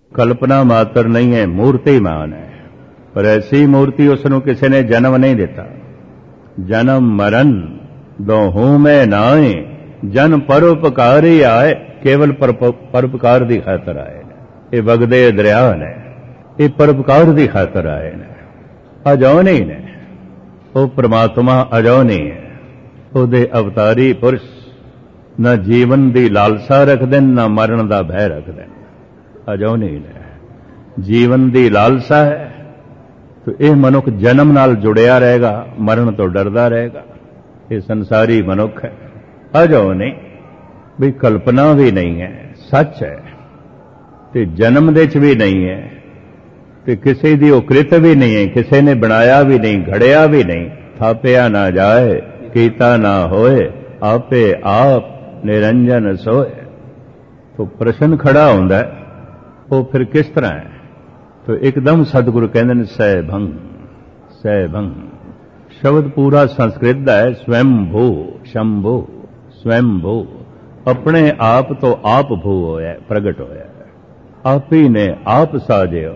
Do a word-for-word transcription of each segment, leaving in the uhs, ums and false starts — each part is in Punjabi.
कल्पना मात्र नहीं है, मूर्तिमान है। पर ऐसी मूर्ति उसनों किसी ने जन्म नहीं दिता। जन्म मरण दोहूं में नाए, जन परोपकारी आए, केवल परोपकार की खातर आए ने। ये वगदे दरिया ने, ये परोपकार की खातर आए ने। अजौनी ने, वो परमात्मा अजौनी है। ਉਹਦੇ ਅਵਤਾਰੀ ਪੁਰਸ਼ ਨਾ ਜੀਵਨ ਦੀ ਲਾਲਸਾ ਰੱਖਦੇ ਨਾ ਮਰਨ ਦਾ ਭੈ ਰੱਖਦੇ ਅਜੌਨੀ ਨੇ। ਜੀਵਨ ਦੀ ਲਾਲਸਾ ਹੈ ਤਾਂ ਇਹ ਮਨੁੱਖ ਜਨਮ ਨਾਲ ਜੁੜਿਆ ਰਹੇਗਾ, ਮਰਨ ਤੋਂ ਡਰਦਾ ਰਹੇਗਾ। ਇਹ ਸੰਸਾਰੀ ਮਨੁੱਖ ਹੈ। ਅਜੌਨੀ ਵੀ ਕਲਪਨਾ ਵੀ ਨਹੀਂ ਹੈ, ਸੱਚ ਹੈ। ਤੇ ਜਨਮ ਦੇ ਚ ਵੀ ਨਹੀਂ ਹੈ, ਤੇ ਕਿਸੇ ਦੀ ਉਹ ਕ੍ਰਿਤ ਵੀ ਨਹੀਂ ਹੈ, ਕਿਸੇ ਨੇ ਬਣਾਇਆ ਵੀ ਨਹੀਂ, ਘੜਿਆ ਵੀ ਨਹੀਂ। ਥਾਪਿਆ ਨਾ ਜਾਏ, कीता ना होए, आपे आप निरंजन सोए। तो प्रश्न खड़ा होता है, वो फिर किस तरह है? तो एकदम सतगुरु कहते हैं सहभंग, सहभंग। शब्द पूरा संस्कृत का है, स्वयं भू शंभू, स्वयं भू। अपने आप तो आप भू होया, प्रगट होया। आप ही ने आप साजियो,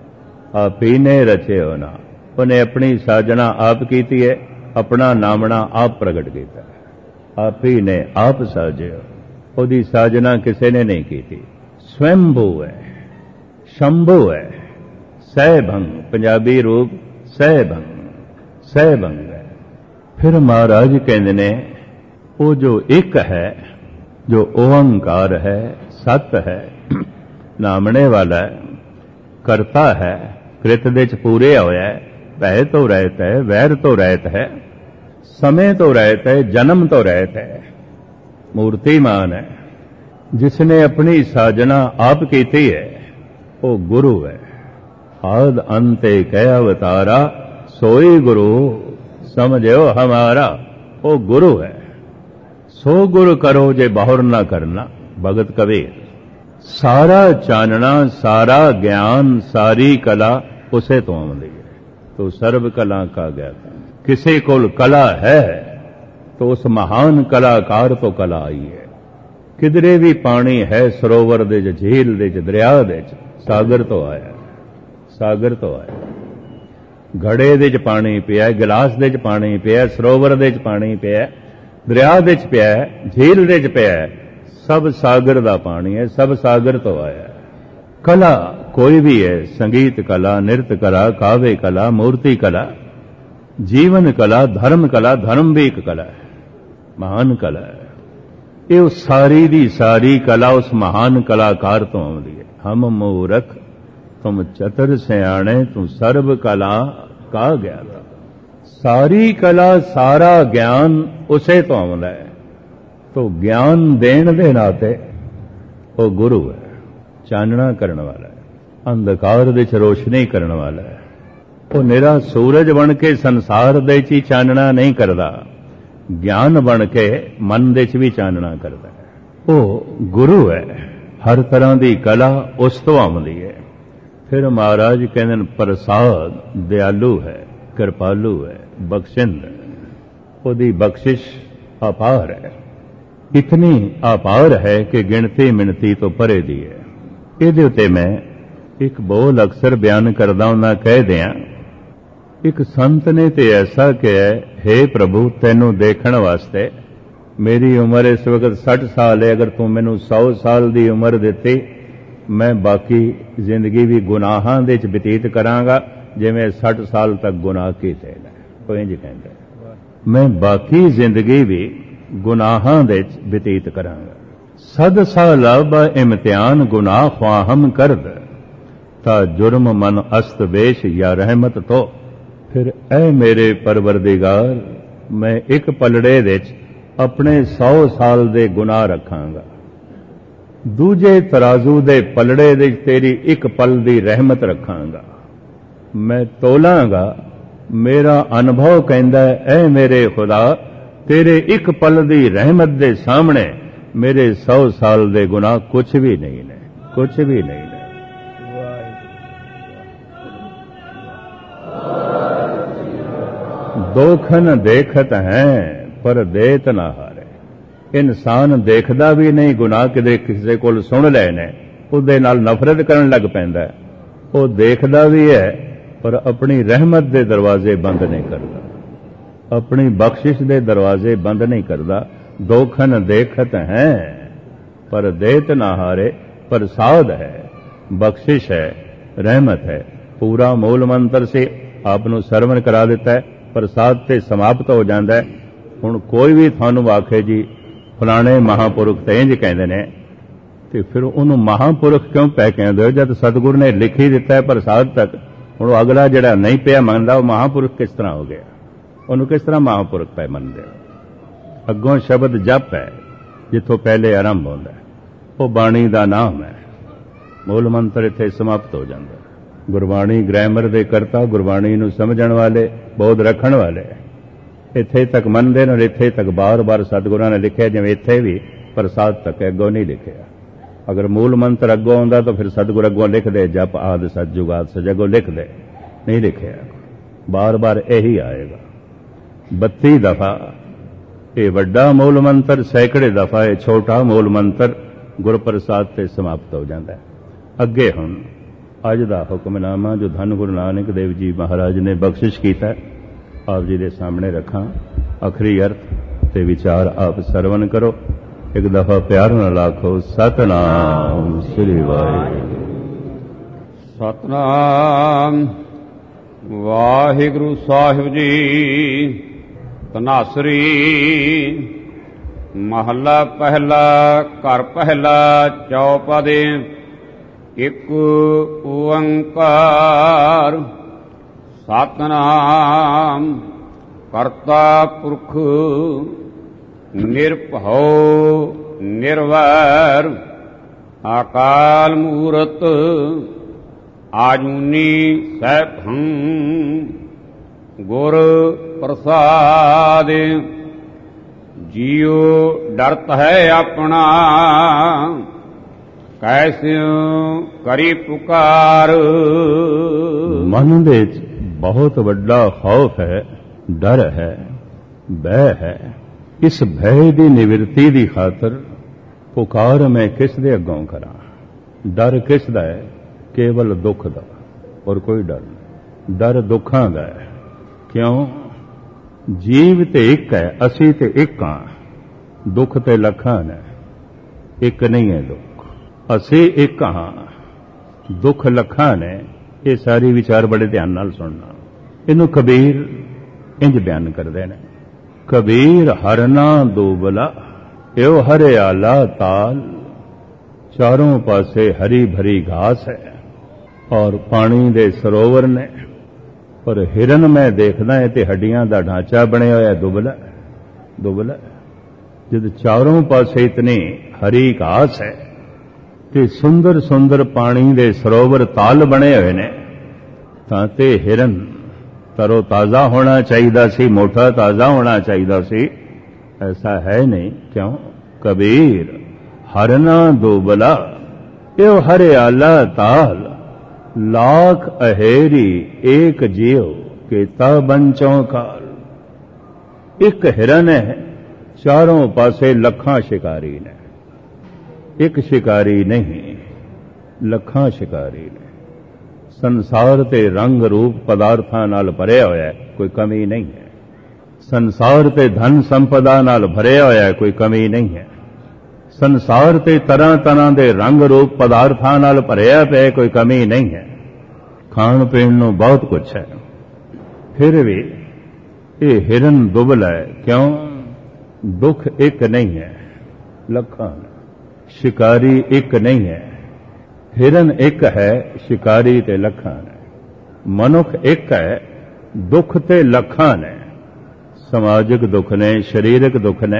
आप ही ने रचियो ना। उन्हें अपनी साजना आप कीती है, अपना नामना आप प्रगट किया। आप ही ने आप साजियो, ओदी साजना किसी ने नहीं की थी। स्वयंभू है, शंभू है, सहभंग। पंजाबी रूप सहभंग, सहभंग है। फिर महाराज कहते ने वो जो एक है, जो ओंकार है, सत है, नामने वाला है, करता है, कृत दे च पूरे होया है, भय तो रहत है, वैर तो रहत है, समय तो रहत है, जन्म तो रहत है, मूर्तिमान है। जिसने अपनी साजना आप की है वो गुरु है। आद अंते कह अवतारा, सोई गुरु समझो हमारा। वो गुरु है। सो गुरु करो जे बाहुर ना करना, भगत कबीर। सारा चानना, सारा ज्ञान, सारी कला उसे तो आती है। तो सर्व कला का ज्ञाता। किसी को कला है तो उस महान कलाकार तो कला आई है। किधरे भी पानी है, सरोवर दे च, झील दे च, दरिया दे च, सागर तो आया, सागर तो आया। घड़े दे च पानी पिया, गिलास दे च पानी पिया, सरोवर दे च पानी पिया, दरिया दे च पिया, झील दे च पिया, सब सागर दा पानी है, सब सागर तो आया। कला कोई भी है, संगीत कला, नृत्य कला, काव्य कला, मूर्ति कला, जीवन कला, धर्म कला। धर्म भी एक कला है, महान कला है। ये उस सारी दी सारी कला उस महान कलाकार तो आती है। हम मूरख तुम चतुर सियाणे, तू सर्व कला का ज्ञाता। सारी कला, सारा ज्ञान उसे तो आता है। तो ज्ञान देने दे नाते वो गुरु है, चानना करने वाला है, अंधकार दे च रोशनी करने वाला है। वो निरा सूरज बन के संसार दे च चानना नहीं करता, ज्ञान बन के मन दे च भी चानना करता है। वो गुरु है। हर तरह की कला उस तो आती है। फिर महाराज कहते प्रसाद दयालु है, कृपालु है, बख्शिंद है। ओदी बख्शिश अपार है, इतनी अपार है कि गिनती मिनती तो परे दी है। ਇਹਦੇ ਉੱਤੇ मैं एक बोल अक्सर बयान करदा हुंदा कह दियां। एक संत ने तो ऐसा कहा, हे प्रभु तैनू देखण वास्ते मेरी उम्र इस वक्त सठ साल है, अगर तू मैनू सौ साल की उम्र दिती, मैं बाकी जिंदगी भी गुनाहां दे च बतीत करांगा जिवें सठ साल तक गुनाह कीते ने। कोई इंज कहंदा, मैं बाकी जिंदगी भी गुनाहां दे च बतीत करांगा। सद सालब इम्तिहान गुनाह ख्वाहम करद, ता जुर्म मन अस्त बेश या रहमत तो। फिर ऐ मेरे परवरदिगार, मैं एक पलड़े दे अपने सौ साल दे गुनाह रखांगा, दूजे तराजू दे पलड़े दे तेरी एक पल दी रहमत रखांगा। मैं तोलांगा, मेरा अनुभव कहंदा है, ऐ मेरे खुदा तेरे एक पल दी रहमत दे सामने मेरे सौ साल दे गुनाह कुछ भी नहीं ने, कुछ भी नहीं ने। दोखन देखत हैं पर देत ना हारे। इंसान देखदा भी नहीं गुनाह, किदे किसी को सुन लेने ਉਹਦੇ ਨਾਲ ਨਫ਼ਰਤ ਕਰਨ ਲੱਗ ਪੈਂਦਾ ਹੈ। ਉਹ ਦੇਖਦਾ ਵੀ ਹੈ ਪਰ ਆਪਣੀ ਰਹਿਮਤ ਦੇ ਦਰਵਾਜ਼ੇ ਬੰਦ ਨਹੀਂ ਕਰਦਾ, ਆਪਣੀ ਬਖਸ਼ਿਸ਼ ਦੇ ਦਰਵਾਜ਼ੇ ਬੰਦ ਨਹੀਂ ਕਰਦਾ। ਦੋਖਨ ਦੇਖਤ ਹੈ ਪਰ ਦੇਤ ਨਾ ਹਾਰੇ, ਪ੍ਰਸਾਦ ਹੈ, ਬਖਸ਼ਿਸ਼ ਹੈ, ਰਹਿਮਤ ਹੈ। ਪੂਰਾ ਮੂਲ ਮੰਤਰ ਸੇ ਆਪ ਨੂੰ ਸਰਵਣ ਕਰਾ ਦਿੱਤਾ ਹੈ, ਪ੍ਰਸਾਦ ਤੇ ਸਮਾਪਤ ਹੋ ਜਾਂਦਾ ਹੈ। ਹੁਣ ਕੋਈ ਵੀ ਤੁਹਾਨੂੰ ਆਖੇ ਜੀ ਫਲਾਣੇ ਮਹਾਂਪੁਰਖ ਤੇ ਇੰਝ ਕਹਿੰਦੇ ਨੇ, ਤੇ ਫਿਰ ਉਹਨੂੰ ਮਹਾਂਪੁਰਖ ਕਿਉਂ ਪੈ ਕਹਿੰਦੇ ਹੋ ਜਦ ਸਤਿਗੁਰੂ ਨੇ ਲਿਖ ਹੀ ਦਿੱਤਾ ਹੈ ਪ੍ਰਸਾਦ ਤੱਕ। ਹੁਣ ਉਹ ਅਗਲਾ ਜਿਹੜਾ ਨਹੀਂ ਪਿਆ ਮੰਨਦਾ ਉਹ ਮਹਾਂਪੁਰਖ ਕਿਸ ਤਰ੍ਹਾਂ ਹੋ ਗਿਆ? ਉਹਨੂੰ ਕਿਸ ਤਰ੍ਹਾਂ ਮਹਾਂਪੁਰਖ ਪੈ ਮੰਨਦੇ? ਅੱਗੋਂ ਸ਼ਬਦ ਜਪ ਹੈ ਜਿੱਥੋਂ ਪਹਿਲੇ ਆਰੰਭ ਹੁੰਦਾ ਹੈ, ਉਹ ਬਾਣੀ ਦਾ ਨਾਮ ਹੈ। ਮੂਲ ਮੰਤਰ ਇੱਥੇ ਸਮਾਪਤ ਹੋ ਜਾਂਦਾ। ਗੁਰਬਾਣੀ ਗ੍ਰਾਮਰ ਦੇ ਕਰਤਾ, ਗੁਰਬਾਣੀ ਨੂੰ ਸਮਝਣ ਵਾਲੇ, ਬੋਧ ਰੱਖਣ ਵਾਲੇ ਇੱਥੇ ਤੱਕ ਮੰਨਦੇ ਨੇ। ਇੱਥੇ ਤੱਕ ਬਾਰ-ਬਾਰ ਸਤਿਗੁਰਾਂ ਨੇ ਲਿਖਿਆ, ਜਿਵੇਂ ਇੱਥੇ ਵੀ ਪ੍ਰਸਾਦ ਤੱਕ, ਅੱਗੋਂ ਨਹੀਂ ਲਿਖਿਆ। ਅਗਰ ਮੂਲ ਮੰਤਰ ਅੱਗੋਂ ਆਉਂਦਾ ਤਾਂ ਫਿਰ ਸਤਿਗੁਰ ਅੱਗੋਂ ਲਿਖਦੇ ਜਪ ਆਦਿ ਸਤਿ ਜੁਗਾਦ ਸਜਗੋ ਲਿਖਦੇ, ਨਹੀਂ ਲਿਖਿਆ। ਬਾਰ-ਬਾਰ ਇਹੀ ਆਏਗਾ। ਬੱਤੀ ਦਫਾ ਇਹ ਵੱਡਾ ਮੂਲ ਮੰਤਰ, ਸੈਂਕੜੇ ਦਫਾ ਇਹ ਛੋਟਾ ਮੂਲ ਮੰਤਰ ਗੁਰਪ੍ਰਸਾਦ ਤੇ ਸਮਾਪਤ ਹੋ ਜਾਂਦਾ ਹੈ। ਅੱਗੇ ਹੁਣ ਅੱਜ ਦਾ ਹੁਕਮਨਾਮਾ ਜੋ ਧੰਨ ਗੁਰੂ ਨਾਨਕ ਦੇਵ ਜੀ ਮਹਾਰਾਜ ਨੇ ਬਖਸ਼ਿਸ਼ ਕੀਤਾ, ਆਪ ਜੀ ਦੇ ਸਾਹਮਣੇ ਰੱਖਾਂ। ਅਖਰੀ ਅਰਥ ਤੇ ਵਿਚਾਰ ਆਪ ਸਰਵਨ ਕਰੋ। ਇੱਕ ਦਫਾ ਪਿਆਰ ਨਾਲ ਆਖੋ ਸਤਨਾਮ ਸ੍ਰੀ ਵਾਹਿਗੁਰੂ। ਸਤਨਾਮ ਵਾਹਿਗੁਰੂ ਸਾਹਿਬ ਜੀ। ਧਨਾਸਰੀ ਮਹੱਲਾ ਪਹਿਲਾ। ਘਰ ਪਹਿਲਾ ਚੌਪਦੇ। ਇੱਕ ਓੰਕਾਰ ਸਤਨਾਮ ਕਰਤਾ ਪੁਰਖ ਨਿਰਭਉ ਨਿਰਵੈਰ ਅਕਾਲ ਮੂਰਤ ਆਜੂਨੀ ਸੈਭੰ ਗੁਰ ਪ੍ਰਸਾਦ। ਜੀਉ ਡਰਤ ਹੈ ਆਪਣਾ ਕੈਸਿਉ ਕਰੀ ਪੁਕਾਰ। ਮਨ ਦੇ ਵਿੱਚ ਬਹੁਤ ਵੱਡਾ ਖੌਫ ਹੈ, ਡਰ ਹੈ, ਭੈ ਹੈ। ਇਸ ਭੈ ਦੀ ਨਿਵਰਤੀ ਦੀ ਖਾਤਰ ਪੁਕਾਰ ਮੈਂ ਕਿਸ ਦੇ ਅੱਗੋਂ ਕਰਾਂ? ਡਰ ਕਿਸ ਦਾ ਹੈ? ਕੇਵਲ ਦੁੱਖ ਦਾ, ਔਰ ਕੋਈ ਡਰ ਨਹੀਂ। ਡਰ ਦੁੱਖਾਂ ਦਾ ਹੈ। ਕਿਉਂ? ਜੀਵ ਤੇ ਇੱਕ ਹੈ, ਅਸੀਂ ਤੇ ਇੱਕ ਹਾਂ, ਦੁੱਖ ਤੇ ਲੱਖਾਂ ਨੇ, ਇੱਕ ਨਹੀਂ ਹੈ ਦੁੱਖ। ਅਸੀਂ ਇੱਕ ਹਾਂ, ਦੁੱਖ ਲੱਖਾਂ ਨੇ। ਇਹ ਸਾਰੀ ਵਿਚਾਰ ਬੜੇ ਧਿਆਨ ਨਾਲ ਸੁਣਨਾ। ਇਹਨੂੰ ਕਬੀਰ ਇੰਜ ਬਿਆਨ ਕਰਦੇ ਨੇ। ਕਬੀਰ ਹਰਨਾ ਦੋਬਲਾ ਇਹੋ ਹਰਿਆਲਾ ਤਾਲ, ਚਾਰੋਂ ਪਾਸੇ ਹਰੀ ਭਰੀ ਘਾਸ ਹੈ ਔਰ ਪਾਣੀ ਦੇ ਸਰੋਵਰ ਨੇ, ਪਰ ਹਿਰਨ ਮੈਂ ਦੇਖਦਾ ਹੈ ਤੇ ਹੱਡੀਆਂ ਦਾ ਢਾਂਚਾ ਬਣਿਆ ਹੋਇਆ ਦੁਬਲਾ ਦੁਬਲਾ। ਜਦ ਚਾਰੋਂ ਪਾਸੇ ਇਤਨੀ ਹਰੀ ਘਾਸ ਹੈ ਤੇ ਸੁੰਦਰ ਸੁੰਦਰ ਪਾਣੀ ਦੇ ਸਰੋਵਰ ਤਾਲ ਬਣੇ ਹੋਏ ਨੇ, ਤਾਂ ਤੇ ਹਿਰਨ ਤਰੋ ਤਾਜ਼ਾ ਹੋਣਾ ਚਾਹੀਦਾ ਸੀ, ਮੋਟਾ ਤਾਜ਼ਾ ਹੋਣਾ ਚਾਹੀਦਾ ਸੀ। ਐਸਾ ਹੈ ਨਹੀਂ। ਕਿਉਂ? ਕਬੀਰ ਹਰਨਾ ਦੋਬਲਾ ਇਹੋ ਹਰਿਆਲਾ ਤਾਲ, ਲਾਖ ਅਹੇਰੀ ਏਕ ਜੀਉ ਕੀਤਾ ਬੰਚੋਂ ਕਾਲ। ਇੱਕ ਹਿਰਨ ਹੈ, ਚਾਰੋਂ ਪਾਸੇ ਲੱਖਾਂ ਸ਼ਿਕਾਰੀ ਨੇ। ਇੱਕ ਸ਼ਿਕਾਰੀ ਨਹੀਂ, ਲੱਖਾਂ ਸ਼ਿਕਾਰੀ ਨੇ। ਸੰਸਾਰ ਤੇ ਰੰਗ ਰੂਪ ਪਦਾਰਥਾਂ ਨਾਲ ਭਰਿਆ ਹੋਇਆ ਹੈ, ਕੋਈ ਕਮੀ ਨਹੀਂ ਹੈ। ਸੰਸਾਰ ਤੇ ਧਨ ਸੰਪਦਾ ਨਾਲ ਭਰਿਆ ਹੋਇਆ ਹੈ, ਕੋਈ ਕਮੀ ਨਹੀਂ ਹੈ। ਸੰਸਾਰ ਤੇ ਤਰ੍ਹਾਂ ਤਰ੍ਹਾਂ ਦੇ ਰੰਗ ਰੂਪ ਪਦਾਰਥਾਂ ਨਾਲ ਭਰਿਆ ਪਿਆ, ਕੋਈ ਕਮੀ ਨਹੀਂ ਹੈ। ਖਾਣ ਪੀਣ ਨੂੰ ਬਹੁਤ ਕੁਝ ਹੈ, ਫਿਰ ਵੀ ਇਹ ਹਿਰਨ ਦੁਬਲਾ ਹੈ। ਕਿਉਂ? ਦੁੱਖ ਇੱਕ ਨਹੀਂ ਹੈ, ਲੱਖਾਂ ਨੇ। ਸ਼ਿਕਾਰੀ ਇੱਕ ਨਹੀਂ ਹੈ, ਹਿਰਨ ਇੱਕ ਹੈ, ਸ਼ਿਕਾਰੀ ਤੇ ਲੱਖਾਂ ਨੇ। ਮਨੁੱਖ ਇੱਕ ਹੈ, ਦੁੱਖ ਤੇ ਲੱਖਾਂ ਨੇ। ਸਮਾਜਿਕ ਦੁੱਖ ਨੇ, ਸਰੀਰਕ ਦੁੱਖ ਨੇ,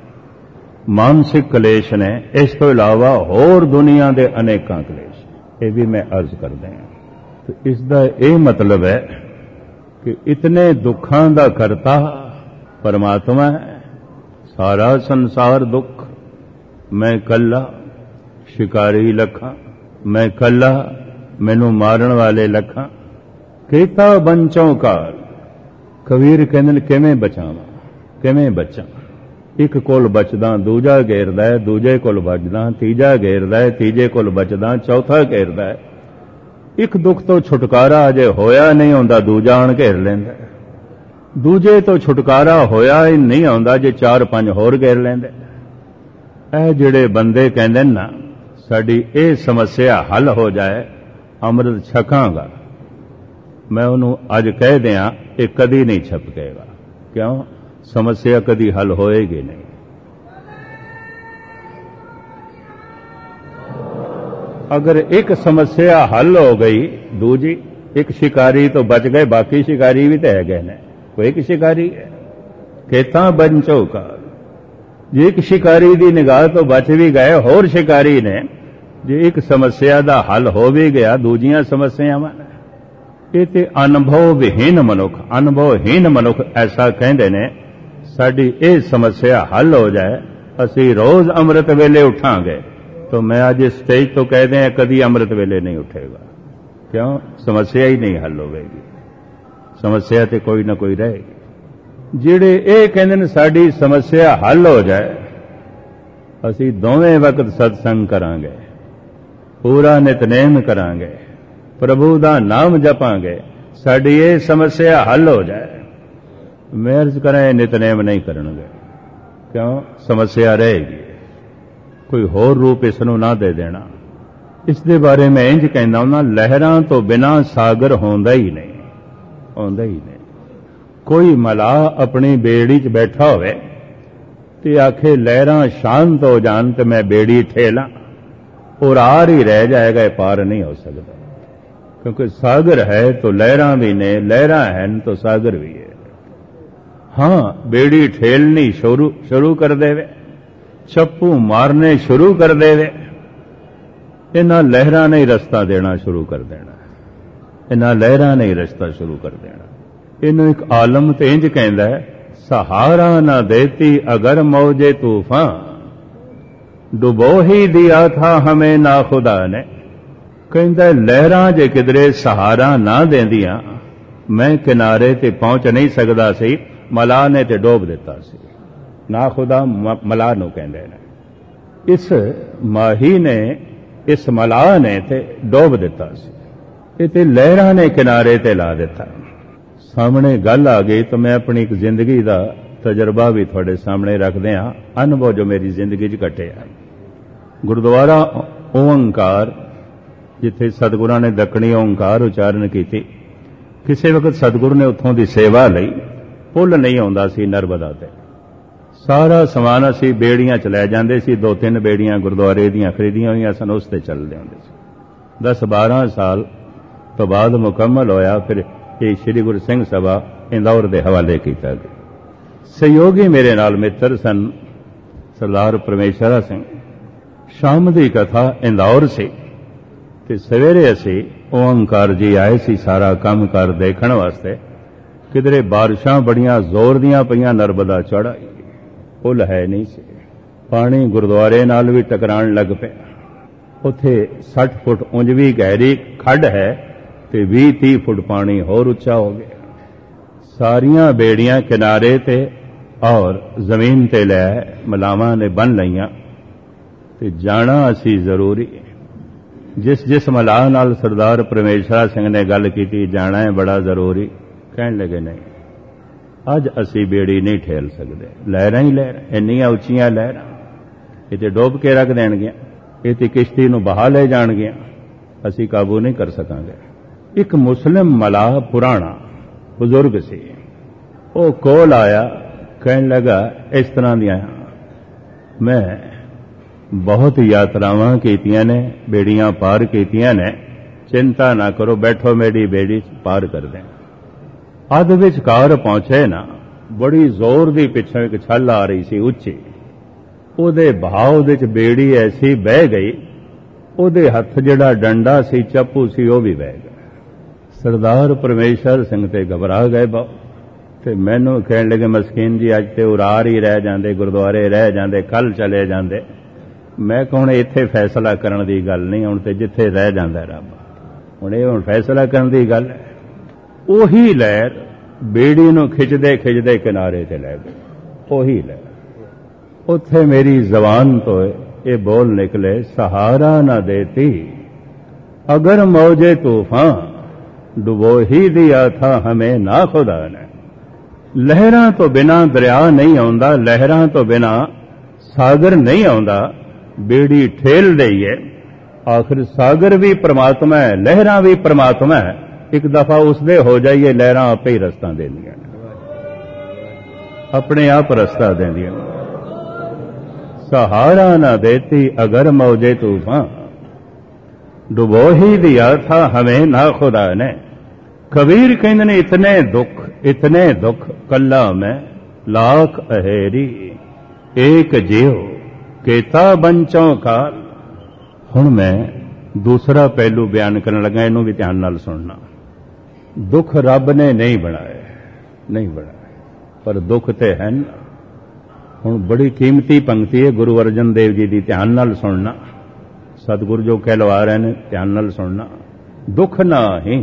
ਮਾਨਸਿਕ ਕਲੇਸ਼ ਨੇ, ਇਸ ਤੋਂ ਇਲਾਵਾ ਹੋਰ ਦੁਨੀਆ ਦੇ ਅਨੇਕਾਂ ਕਲੇਸ਼। ਇਹ ਵੀ ਮੈਂ ਅਰਜ਼ ਕਰਦਾ ਹਾਂ। ਤੇ ਇਸ ਦਾ ਇਹ ਮਤਲਬ ਹੈ ਕਿ ਇਤਨੇ ਦੁੱਖਾਂ ਦਾ ਕਰਤਾ ਪਰਮਾਤਮਾ ਹੈ। ਸਾਰਾ ਸੰਸਾਰ ਦੁੱਖ, ਮੈਂ ਕੱਲਾ, ਸ਼ਿਕਾਰੀ ਲੱਖਾਂ, ਮੈਂ ਕੱਲਾ, ਮੈਨੂੰ ਮਾਰਨ ਵਾਲੇ ਲੱਖਾਂ। ਕੀਤਾ ਬੰਚੋਂ ਕਾਲ। ਕਬੀਰ ਕਹਿੰਦੇ ਨੇ ਕਿਵੇਂ ਬਚਾਵਾਂ, ਕਿਵੇਂ ਬਚਾਂ? ਇੱਕ ਕੋਲ ਬਚਦਾ ਦੂਜਾ ਘੇਰਦਾ ਹੈ, ਦੂਜੇ ਕੋਲ ਬਚਦਾ ਤੀਜਾ ਘੇਰਦਾ ਹੈ, ਤੀਜੇ ਕੋਲ ਬਚਦਾ ਚੌਥਾ ਘੇਰਦਾ ਹੈ। ਇੱਕ ਦੁੱਖ ਤੋਂ ਛੁਟਕਾਰਾ ਅਜੇ ਹੋਇਆ ਨਹੀਂ ਹੁੰਦਾ, ਦੂਜਾ ਆਣ ਘੇਰ ਲੈਂਦਾ। ਦੂਜੇ ਤੋਂ ਛੁਟਕਾਰਾ ਹੋਇਆ ਹੀ ਨਹੀਂ ਆਉਂਦਾ ਜੇ ਚਾਰ ਪੰਜ ਹੋਰ ਘੇਰ ਲੈਂਦੇ। ਇਹ ਜਿਹੜੇ ਬੰਦੇ ਕਹਿੰਦੇ ਨਾ ਸਾਡੀ ਇਹ ਸਮੱਸਿਆ ਹੱਲ ਹੋ ਜਾਏ, ਅੰਮ੍ਰਿਤ ਛਕਾਂਗਾ, ਮੈਂ ਉਹਨੂੰ ਅੱਜ ਕਹਿ ਦਿਆਂ ਇਹ ਕਦੀ ਨਹੀਂ ਛਪਕੇਗਾ। ਕਿਉਂ? ਸਮੱਸਿਆ ਕਦੀ ਹੱਲ ਹੋਏਗੀ ਨਹੀਂ। ਅਗਰ ਇੱਕ ਸਮੱਸਿਆ ਹੱਲ ਹੋ ਗਈ, ਦੂਜੀ ਇੱਕ ਸ਼ਿਕਾਰੀ ਤੋਂ ਬਚ ਗਏ, ਬਾਕੀ ਸ਼ਿਕਾਰੀ ਵੀ ਤਾਂ ਹੈਗੇ ਨੇ। ਕੋਈ ਇੱਕ ਸ਼ਿਕਾਰੀ ਹੈ ਖੇਤਾਂ ਬੰਚੋ ਕਾ, ਜੇ ਇੱਕ ਸ਼ਿਕਾਰੀ ਦੀ ਨਿਗਾਹ ਤੋਂ ਬਚ ਵੀ ਗਏ, ਹੋਰ ਸ਼ਿਕਾਰੀ ਨੇ ਜੇ ਇੱਕ ਸਮੱਸਿਆ ਦਾ ਹੱਲ ਹੋ ਵੀ ਗਿਆ, ਦੂਜੀਆਂ ਸਮੱਸਿਆਵਾਂ ਇਹ ਤੇ ਅਨੁਭਵ ਵਿਹੀਨ ਮਨੁੱਖ, ਅਨੁਭਵਹੀਨ ਮਨੁੱਖ ਐਸਾ ਕਹਿੰਦੇ ਨੇ ਸਾਡੀ ਇਹ ਸਮੱਸਿਆ ਹੱਲ ਹੋ ਜਾਏ, ਅਸੀਂ ਰੋਜ਼ ਅੰਮ੍ਰਿਤ ਵੇਲੇ ਉਠਾਂਗੇ। ਤਾਂ ਮੈਂ ਅੱਜ ਸਟੇਜ ਤੋਂ ਕਹਿ ਦਿਆਂ ਕਦੀ ਅੰਮ੍ਰਿਤ ਵੇਲੇ ਨਹੀਂ ਉਠੇਗਾ। ਕਿਉਂ? ਸਮੱਸਿਆ ਹੀ ਨਹੀਂ ਹੱਲ ਹੋਵੇਗੀ, ਸਮੱਸਿਆ ਤੇ ਕੋਈ ਨਾ ਕੋਈ ਰਹੇਗੀ। ਜਿਹੜੇ ਇਹ ਕਹਿੰਦੇ ਨੇ ਸਾਡੀ ਸਮੱਸਿਆ ਹੱਲ ਹੋ ਜਾਏ, ਅਸੀਂ ਦੋਵੇਂ ਵਕਤ ਸਤਸੰਗ ਕਰਾਂਗੇ, ਪੂਰਾ ਨਿਤਨੇਮ ਕਰਾਂਗੇ, ਪ੍ਰਭੂ ਦਾ ਨਾਮ ਜਪਾਂਗੇ, ਸਾਡੀ ਇਹ ਸਮੱਸਿਆ ਹੱਲ ਹੋ ਜਾਏ। ਮੈਂ ਅਰਜ਼ ਕਰਾਂ ਨਿਤਨੇਮ ਨਹੀਂ ਕਰਨਗੇ। ਕਿਉਂ? ਸਮੱਸਿਆ ਰਹੇਗੀ, ਕੋਈ ਹੋਰ ਰੂਪ ਇਸ ਨੂੰ ਨਾ ਦੇ ਦੇਣਾ। ਇਸ ਦੇ ਬਾਰੇ ਮੈਂ ਇੰਝ ਕਹਿੰਦਾ ਹੁੰਦਾ, ਲਹਿਰਾਂ ਤੋਂ ਬਿਨਾਂ ਸਾਗਰ ਹੁੰਦਾ ਹੀ ਨਹੀਂ, ਹੁੰਦਾ ਹੀ ਨਹੀਂ। ਕੋਈ ਮਲਾਹ ਆਪਣੀ ਬੇੜੀ 'ਚ ਬੈਠਾ ਹੋਵੇ ਤੇ ਆਖੇ ਲਹਿਰਾਂ ਸ਼ਾਂਤ ਹੋ ਜਾਣ ਤੇ ਮੈਂ ਬੇੜੀ ਠੇਲਾਂ, ਔਰ ਆਰ ਹੀ ਰਹਿ ਜਾਏਗਾ, ਇਹ ਪਾਰ ਨਹੀਂ ਹੋ ਸਕਦਾ। ਕਿਉਂਕਿ ਸਾਗਰ ਹੈ ਤਾਂ ਲਹਿਰਾਂ ਵੀ ਨੇ, ਲਹਿਰਾਂ ਹਨ ਤਾਂ ਸਾਗਰ ਵੀ ਹੈ। ਹਾਂ, ਬੇੜੀ ਠੇਲਣੀ ਸ਼ੁਰੂ ਸ਼ੁਰੂ ਕਰ ਦੇਵੇ, ਚੱਪੂ ਮਾਰਨੇ ਸ਼ੁਰੂ ਕਰ ਦੇਵੇ, ਇਹਨਾਂ ਲਹਿਰਾਂ ਨੇ ਰਸਤਾ ਦੇਣਾ ਸ਼ੁਰੂ ਕਰ ਦੇਣਾ, ਇਹਨਾਂ ਲਹਿਰਾਂ ਨੇ ਰਸਤਾ ਸ਼ੁਰੂ ਕਰ ਦੇਣਾ। ਇਹਨੂੰ ਇੱਕ ਆਲਮ ਤੇ ਇੰਜ ਕਹਿੰਦਾ ਹੈ, ਸਹਾਰਾ ਨਾ ਦੇਤੀ ਅਗਰ ਮੌਜੇ ਤੂਫਾਨ, ਡੁਬੋ ਹੀ ਦਿਆ ਥਾ ਹਮੇ ਨਾ ਖੁਦਾ ਨੇ। ਕਹਿੰਦਾ ਲਹਿਰਾਂ ਜੇ ਕਿਧਰੇ ਸਹਾਰਾ ਨਾ ਦੇਂਦੀਆਂ, ਮੈਂ ਕਿਨਾਰੇ ਤੇ ਪਹੁੰਚ ਨਹੀਂ ਸਕਦਾ ਸੀ, ਮਲਾਹ ਨੇ ਤੇ ਡੋਬ ਦਿੱਤਾ ਸੀ। ਨਾ ਖੁਦਾ ਮਲਾਹ ਨੂੰ ਕਹਿੰਦੇ ਨੇ। ਇਸ ਮਾਹੀ ਨੇ, ਇਸ ਮਲਾਹ ਨੇ ਤੇ ਡੋਬ ਦਿੱਤਾ ਸੀ, ਇਹ ਤੇ ਲਹਿਰਾਂ ਨੇ ਕਿਨਾਰੇ ਤੇ ਲਾ ਦਿੱਤਾ। ਸਾਹਮਣੇ ਗੱਲ ਆ ਗਈ ਤਾਂ ਮੈਂ ਆਪਣੀ ਇੱਕ ਜ਼ਿੰਦਗੀ ਦਾ ਤਜਰਬਾ ਵੀ ਤੁਹਾਡੇ ਸਾਹਮਣੇ ਰੱਖਦੇ ਹਾਂ, ਅਨੁਭਵ ਜੋ ਮੇਰੀ ਜ਼ਿੰਦਗੀ 'ਚ ਘਟਿਆ। ਗੁਰਦੁਆਰਾ ਓੰਕਾਰ, ਜਿੱਥੇ ਸਤਿਗੁਰਾਂ ਨੇ ਦੱਖਣੀ ਓੰਕਾਰ ਉਚਾਰਨ ਕੀਤੀ, ਕਿਸੇ ਵਕਤ ਸਤਿਗੁਰੂ ਨੇ ਉੱਥੋਂ ਦੀ ਸੇਵਾ ਲਈ ਪੁੱਲ ਨਹੀਂ ਆਉਂਦਾ ਸੀ ਨਰਮਦਾ ਤੇ, ਸਾਰਾ ਸਮਾਨ ਅਸੀਂ ਬੇੜੀਆਂ 'ਚ ਲੈ ਜਾਂਦੇ ਸੀ। ਦੋ ਤਿੰਨ ਬੇੜੀਆਂ ਗੁਰਦੁਆਰੇ ਦੀਆਂ ਖਰੀਦੀਆਂ ਹੋਈਆਂ ਸਨ, ਉਸ ਤੇ ਚੱਲਦੇ ਹੁੰਦੇ ਸੀ। ਦਸ ਬਾਰਾਂ ਸਾਲ ਤੋਂ ਬਾਅਦ ਮੁਕੰਮਲ ਹੋਇਆ, ਫਿਰ ਇਹ ਸ੍ਰੀ ਗੁਰੂ ਸਿੰਘ ਸਭਾ ਇੰਦੌਰ ਦੇ ਹਵਾਲੇ ਕੀਤਾ ਗਿਆ। ਸਹਿਯੋਗੀ ਮੇਰੇ ਨਾਲ ਮਿੱਤਰ ਸਨ ਸਰਦਾਰ ਪਰਮੇਸ਼ਰਾ ਸਿੰਘ। ਸ਼ਾਮ ਦੀ ਕਥਾ ਇੰਦੌਰ ਸੀ ਤੇ ਸਵੇਰੇ ਅਸੀਂ ਓੰਕਾਰ ਜੀ ਆਏ ਸੀ ਸਾਰਾ ਕੰਮ ਕਰ ਦੇਖਣ ਵਾਸਤੇ। ਕਿਧਰੇ ਬਾਰਿਸ਼ਾਂ ਬੜੀਆਂ ਜ਼ੋਰ ਦੀਆਂ ਪਈਆਂ, ਨਰਮਦਾ ਚੜ੍ਹ ਆਈ, ਪੁੱਲ ਹੈ ਨਹੀਂ ਸੀ, ਪਾਣੀ ਗੁਰਦੁਆਰੇ ਨਾਲ ਵੀ ਟਕਰਾਉਣ ਲੱਗ ਪਿਆ। ਉੱਥੇ ਸੱਠ ਫੁੱਟ ਉਂਝ ਵੀ ਗਹਿਰੀ ਖੱਡ ਹੈ ਤੇ ਵੀਹ ਤੀਹ ਫੁੱਟ ਪਾਣੀ ਹੋਰ ਉੱਚਾ ਹੋ ਗਿਆ। ਸਾਰੀਆਂ ਬੇੜੀਆਂ ਕਿਨਾਰੇ ਤੇ ਔਰ ਜ਼ਮੀਨ ਤੇ ਲੈ ਮਲਾਵਾਂ ਨੇ ਬੰਨ ਲਈਆਂ ਤੇ ਜਾਣਾ ਅਸੀਂ ਜ਼ਰੂਰੀ। ਜਿਸ ਜਿਸ ਮਲਾਹ ਨਾਲ ਸਰਦਾਰ ਪਰਮੇਸ਼ਰਾ ਸਿੰਘ ਨੇ ਗੱਲ ਕੀਤੀ ਜਾਣਾ ਹੈ ਬੜਾ ਜ਼ਰੂਰੀ, ਕਹਿਣ ਲੱਗੇ ਨਹੀਂ, ਅੱਜ ਅਸੀਂ ਬੇੜੀ ਨਹੀਂ ਠੇਲ ਸਕਦੇ, ਲਹਿਰਾਂ ਹੀ ਲਹਿਰਾਂ, ਇੰਨੀਆਂ ਉੱਚੀਆਂ ਲਹਿਰਾਂ, ਇਹ ਤੇ ਡੋਬ ਕੇ ਰੱਖ ਦੇਣਗੀਆਂ, ਇਹ ਤੇ ਕਿਸ਼ਤੀ ਨੂੰ ਬਹਾ ਲੈ ਜਾਣਗੀਆਂ, ਅਸੀਂ ਕਾਬੂ ਨਹੀਂ ਕਰ ਸਕਾਂਗੇ। ਇੱਕ ਮੁਸਲਿਮ ਮਲਾਹ ਪੁਰਾਣਾ ਬਜ਼ੁਰਗ ਸੀ, ਉਹ ਕੋਲ ਆਇਆ, ਕਹਿਣ ਲੱਗਾ ਇਸ ਤਰ੍ਹਾਂ ਦੀਆਂ ਮੈਂ ਬਹੁਤ ਯਾਤਰਾਵਾਂ ਕੀਤੀਆਂ ਨੇ, ਬੇੜੀਆਂ ਪਾਰ ਕੀਤੀਆਂ ਨੇ, ਚਿੰਤਾ ਨਾ ਕਰੋ, ਬੈਠੋ ਮੇਰੀ ਬੇੜੀ ਪਾਰ ਕਰ ਦੇਂ। ਅੱਧ ਵਿਚਕਾਰ ਪਹੁੰਚੇ ਨਾ, ਬੜੀ ਜ਼ੋਰ ਦੀ ਪਿੱਛੋਂ ਇੱਕ ਛੱਲ ਆ ਰਹੀ ਸੀ ਉੱਚੀ, ਉਹਦੇ ਬਹਾਉ ਦੇ ਚ ਬੇੜੀ ਐਸੀ ਬਹਿ ਗਈ, ਉਹਦੇ ਹੱਥ ਜਿਹੜਾ ਡੰਡਾ ਸੀ, ਚੱਪੂ ਸੀ, ਉਹ ਵੀ ਬਹਿ ਗਿਆ। ਸਰਦਾਰ ਪਰਮੇਸ਼ਰ ਸਿੰਘ ਤੇ ਘਬਰਾ ਗਏ ਬਹੁਤ, ਤੇ ਮੈਨੂੰ ਕਹਿਣ ਲੱਗੇ ਮਸਕੀਨ ਜੀ ਅੱਜ ਤੇ ਉਰਾਰ ਹੀ ਰਹਿ ਜਾਂਦੇ, ਗੁਰਦੁਆਰੇ ਰਹਿ ਜਾਂਦੇ, ਕੱਲ ਚਲੇ ਜਾਂਦੇ। ਮੈਂ ਕਹਣ ਇੱਥੇ ਫੈਸਲਾ ਕਰਨ ਦੀ ਗੱਲ ਨਹੀਂ, ਹੁਣ ਤੇ ਜਿੱਥੇ ਰਹਿ ਜਾਂਦਾ ਰੱਬ, ਹੁਣ ਇਹ ਹੁਣ ਫੈਸਲਾ ਕਰਨ ਦੀ ਗੱਲ ਹੈ। ਉਹੀ ਲਹਿਰ ਬੇੜੀ ਨੂੰ ਖਿੱਚਦੇ ਖਿੱਚਦੇ ਕਿਨਾਰੇ ਤੇ ਲੈ ਗਈ, ਉਹੀ ਲਹਿਰ। ਉੱਥੇ ਮੇਰੀ ਜ਼ਬਾਨ ਤੋਂ ਇਹ ਬੋਲ ਨਿਕਲੇ, ਸਹਾਰਾ ਨਾ ਦੇਤੀ ਅਗਰ ਮੌਜੇ ਤੂਫਾਨ, ਡੁਬੋ ਹੀ ਦਿਆ ਥਾ ਹਮੇ ਨਾ ਖੁਦਾ ਨੇ। ਲਹਿਰਾਂ ਤੋਂ ਬਿਨਾ ਦਰਿਆ ਨਹੀਂ ਆਉਂਦਾ, ਲਹਿਰਾਂ ਤੋਂ ਬਿਨਾ ਸਾਗਰ ਨਹੀਂ ਆਉਂਦਾ। ਬੇੜੀ ਠੇਲ ਰਹੀ ਹੈ, ਆਖਿਰ ਸਾਗਰ ਵੀ ਪ੍ਰਮਾਤਮਾ ਹੈ, ਲਹਿਰਾਂ ਵੀ ਪ੍ਰਮਾਤਮਾ ਹੈ। ਇੱਕ ਦਫਾ ਉਸਦੇ ਹੋ ਜਾਈਏ, ਲਹਿਰਾਂ ਆਪੇ ਹੀ ਰਸਤਾ ਦੇਂਦੀਆਂ ਨੇ, ਆਪਣੇ ਆਪ ਰਸਤਾ ਦੇਂਦੀਆਂ ਨੇ। सहारा न देती अगर मौजे तूफान, डुबो ही दिया था हमें ना खुदा ने। कबीर कहते ने इतने दुख इतने दुख कल्ला मैं लाख अहेरी, एक जीव केता बंचों काल। हुण मैं दूसरा पहलू बयान करने लगा, इनू भी ध्यान नाल सुनना। दुख रब ने नहीं बनाए, नहीं बनाए, पर दुख ते है ना। ਹੁਣ ਬੜੀ ਕੀਮਤੀ ਪੰਕਤੀ ਹੈ ਗੁਰੂ ਅਰਜਨ ਦੇਵ ਜੀ ਦੀ, ਧਿਆਨ ਨਾਲ ਸੁਣਨਾ। ਸਤਿਗੁਰੂ ਜੋ ਕਹਿਲਵਾ ਰਹੇ ਨੇ, ਧਿਆਨ ਨਾਲ ਸੁਣਨਾ। ਦੁੱਖ ਨਹੀਂ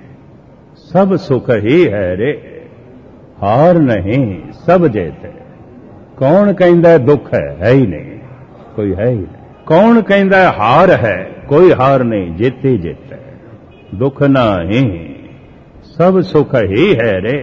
ਸਭ ਸੁਖ ਹੀ ਹੈ ਰੇ, ਹਾਰ ਨਹੀਂ ਸਭ ਜੇਤੇ। ਕੌਣ ਕਹਿੰਦਾ ਦੁੱਖ ਹੈ, ਹੈ ਹੀ ਨਹੀਂ, ਕੋਈ ਹੈ ਹੀ ਨਹੀਂ। ਕੌਣ ਕਹਿੰਦਾ ਹਾਰ ਹੈ, ਕੋਈ ਹਾਰ ਨਹੀਂ, ਜੇਤੇ ਜੇਤੇ। ਦੁੱਖ ਨਹੀਂ ਸਭ ਸੁਖ ਹੀ ਹੈ ਰੇ,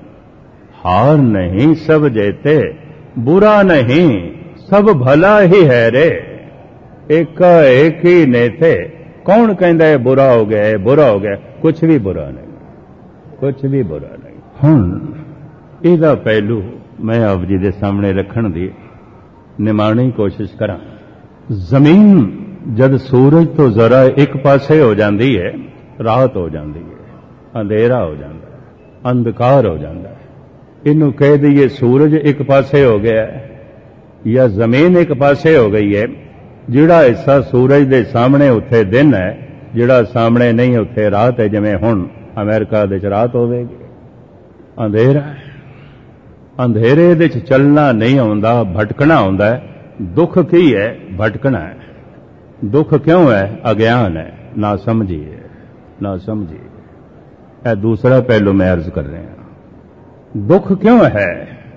ਹਾਰ ਨਹੀਂ ਸਭ ਜੇਤੇ। बुरा नहीं सब भला ही है रे, एक एक ही ने थे। कौन कहता है बुरा हो गया है, बुरा हो गया? कुछ भी बुरा नहीं, कुछ भी बुरा नहीं। हुण इहदा पहलू मैं आप जी दे सामने रखण दी निमाणी कोशिश करा। जमीन जद सूरज तो जरा एक पासे हो जाती है, रात हो जाती है, अंधेरा हो जाता है, अंधकार हो जाता है। इनू कह दईए सूरज एक पासे हो गया या जमीन एक पासे हो गई है। जिहड़ा हिस्सा सूरज दे सामने उत्थे दिन है, जिहड़ा सामने नहीं उत्थे रात है। जिवें हुण अमेरिका दे च रात होवेगी, अंधेरा है, अंधेरे दे च चलना नहीं आउंदा, भटकना आउंदा है। दुख की है? भटकना है। दुख क्यों है? अज्ञान है, ना समझी है, ना समझी। यह दूसरा पहलू मैं अर्ज कर रहे हैं। दुख क्यों है?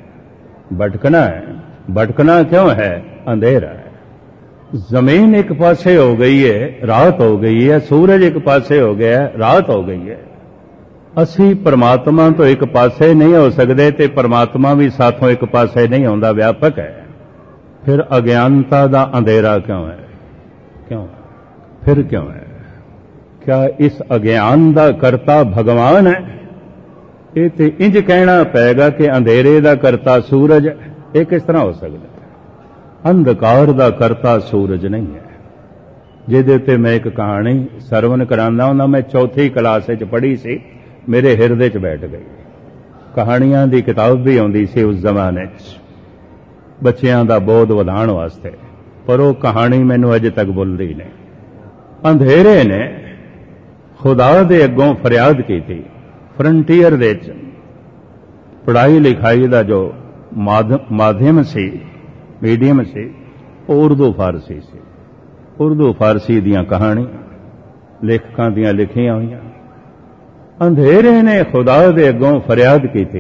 भटकना है। भटकना क्यों है? अंधेरा है। जमीन एक पासे हो गई है, रात हो गई है। सूरज एक पासे हो गया है, रात हो गई है। असी परमात्मा तो एक पासे नहीं हो सकते, ते परमात्मा भी साथों एक पासे नहीं होंदा, व्यापक है। फिर अज्ञानता दा अंधेरा क्यों है? क्यों है? फिर क्यों है? क्या इस अज्ञान दा करता भगवान है? ये तो इंज कहना पेगा कि अंधेरे का करता सूरज है। ये किस तरह हो सकता है? अंधकार का करता सूरज नहीं है। जिहदे उत्ते मैं एक कहानी सरवण करांदा हुंदा, मैं चौथी क्लास च पढ़ी सी, मेरे हिरदे च बैठ गई। कहानियां दी किताब भी आउंदी सी उस जमाने च, बच्चियां दा बोध वधाण वास्ते, पर वो कहानी मैनूं अजे तक भुलदी नहीं। अंधेरे ने खुदा दे अगों फरियाद की थी। फ्रंटीयर दे पढ़ाई लिखाई का जो माध्यम सी, मीडियम सी, उर्दू फारसी सी। उर्दू फारसी दियां कहानियां लेखकां दियां लिखियां हुई। अंधेरे ने खुदा दे अगों फरियाद की थी,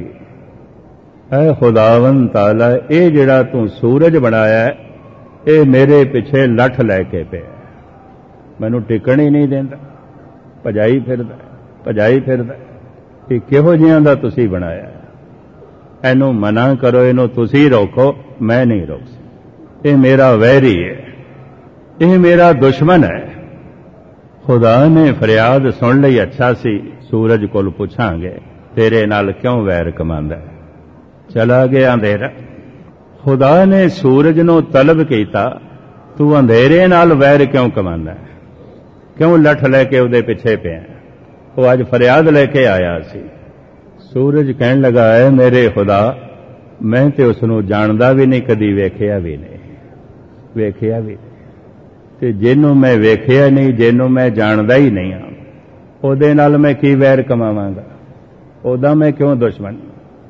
ऐ खुदावन ताला, ये जिहड़ा तू सूरज बनाया है, ये मेरे पिछे लठ लैके पे, मैनू टिकण ही नहीं देंदा, भजाई फिरदा भजाई फिरदा। कि किहो जिहां दा तुसी बनाया, इनू मना करो, इनू तुसी रोको, मैं नहीं रोक सकता। ये मेरा वैरी है, ये मेरा दुश्मन है। खुदा ने फरियाद सुन लई। अच्छा सी सूरज कोल पुछांगे, तेरे नाल क्यों वैर कमांदा है? चला गया अंधेरा। खुदा ने सूरज नू तलब कीता, तू अंधेरे नाल वैर क्यों कमांदा है? क्यों लठ लैके उहदे पिछे पिया? वो अज फरियाद लेके आया सी। सूरज कहन लगा, है मेरे खुदा, मैं तो उसनू जानदा भी नहीं, कदी वेखिया भी नहीं, वेखिया भी नहीं। ते जिन्नू मैं वेखिया नहीं, जिन्नू मैं जानदा ही नहीं हाँ, ओदे नाल मैं की वैर कमावांगा? ओदा मैं क्यों दुश्मन?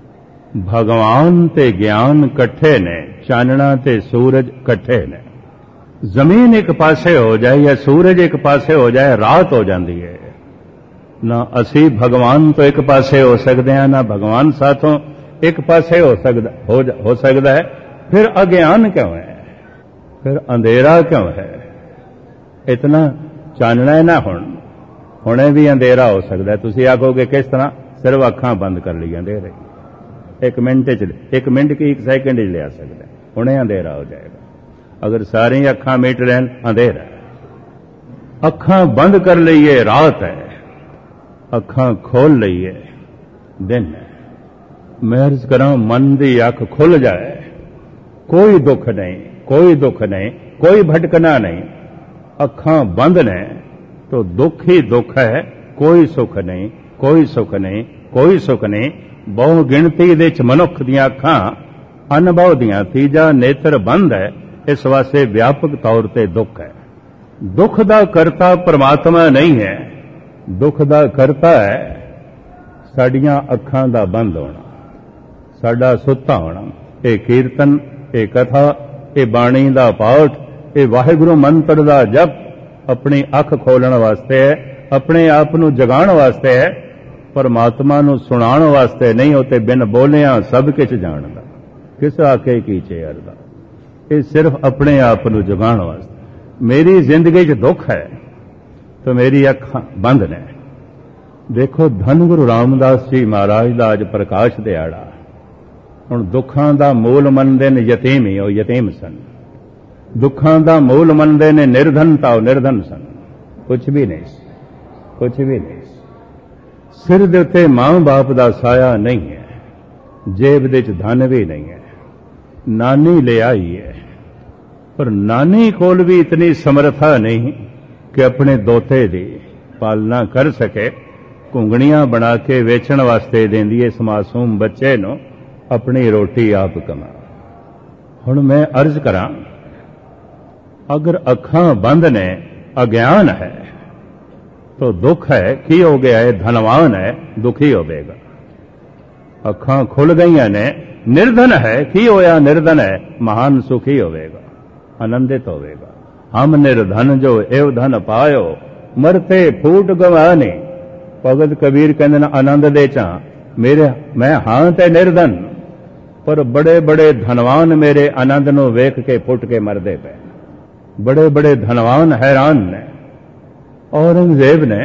भगवान ते ज्ञान कट्ठे ने, चानना ते सूरज कट्ठे ने। जमीन एक पासे हो जाए या सूरज एक पासे हो जाए, रात हो जाती है। ना असी भगवान तो एक पासे हो सकते हैं, ना भगवान साथों एक पासे हो सकता हो, हो सकता है। फिर अज्ञान क्यों है, फिर अंधेरा क्यों है। इतना चानना है ना हुण, हुणे भी अंधेरा हो सकता है। तुसीं आखोगे किस तरह, सिर्फ अखां बंद कर ली अंधेरे, एक मिनट च, एक मिनट की एक सैकंड च लिया सकता है, हुणे अंधेरा हो जाएगा। अगर सारी अखां मीट रहन अंधेरा, अखां बंद कर लईए रात है, अखां खोल लईए दिन है। मैं अर्ज करां, मन की अख खुल जाए, कोई दुख नहीं, कोई दुख नहीं, कोई भटकना नहीं। अखां बंद ने तो दुख ही दुख है, कोई सुख नहीं, कोई सुख नहीं, कोई सुख नहीं। बहु गिणती दे च मनुख दियां अखां अनुभव दियां, तीजा नेत्र बंद है, इस वास्ते व्यापक तौर ते दुख है। दुख दा करता परमात्मा नहीं है, दुख दा करता है साडियां अखां दा बंद होना, साडा सुत्ता होना। ये कीर्तन, ये कथा, ये बाणी दा पाठ, ये वाहिगुरु मंत्र दा जप अपनी अख खोलण वास्ते है, अपने आप नूं जगाण वास्ते है, परमात्मा नूं सुणाण वास्ते नहीं। होते बिन बोलिया सब किछ जाणदा, किस आके की चेयर दा। ये सिर्फ अपने आप नूं जगाण वास्ते। मेरी जिंदगी च दुख है तो मेरी अखां बंद ने। देखो धन गुरु रामदास जी महाराज दा अज प्रकाश दिहाड़ा। हुण दुखां दा मूल मनदे ने यतीम ही, ਉਹ यतीम सन। दुखां दा मूल मनदे ने निर्धनता, ਉਹ निर्धन सन। कुछ भी नहीं, कुछ भी नहीं। सिर दे उत्ते मां बाप दा साया नहीं है, जेब दे च धन भी नहीं है, नानी ले आई है, पर नानी कोल भी इतनी समर्था नहीं कि अपने दोते दी पालना कर सके। घुंगणियां बना के वेचण वास्ते देंदी है इस मासूम बच्चे नूं, अपनी रोटी आप कमा। हुण मैं अर्ज करां, अगर अखां बंद ने, अज्ञान है तो दुख है। की हो गया है, धनवान है, दुखी होवेगा। अखां खुल गईयां ने, निर्धन है, की होया, निर्धन है, महान सुखी होवेगा, आनंदित होवेगा। हम निर्धन जो एव धन पायो, मरते फूट गवानी। भगत कबीर कहंदे ने आनंद दे चा मेरे, मैं हां ते निर्धन, पर बड़े बड़े धनवान मेरे आनंद नूं वेख के फुट के मरदे पे। बड़े बड़े धनवान हैरान ने। औरंगजेब ने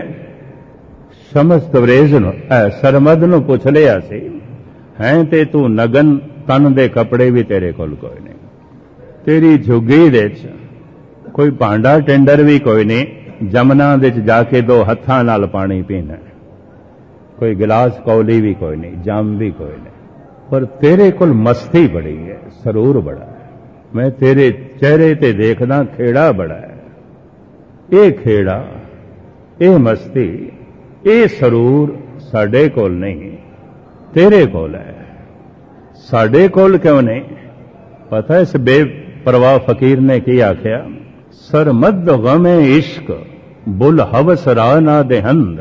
समस्त अंग्रेज नूं सरमद नूं पुछ लिया सी, हैं ते तू नगन, तन दे कपड़े भी तेरे कोल कोई नहीं, तेरी झुग्गी दे च कोई भांडा टेंडर भी कोई नहीं, जमना दे च जाके दो हत्थां नाल पानी पीना, कोई गिलास कौली भी कोई नहीं, जाम भी कोई नहीं, पर तेरे कोल मस्ती बड़ी है, सरूर बड़ा है। मैं तेरे चेहरे ते देखदा खेड़ा बड़ा है। ये खेड़ा, ये मस्ती, ये सरूर साडे कोल नहीं, तेरे कोल है। साडे कोल क्यों नहीं? पता है इस बेपरवाह फकीर ने की आख्या, सरमद गमे इश्क बुल हवस रा ना देहंद,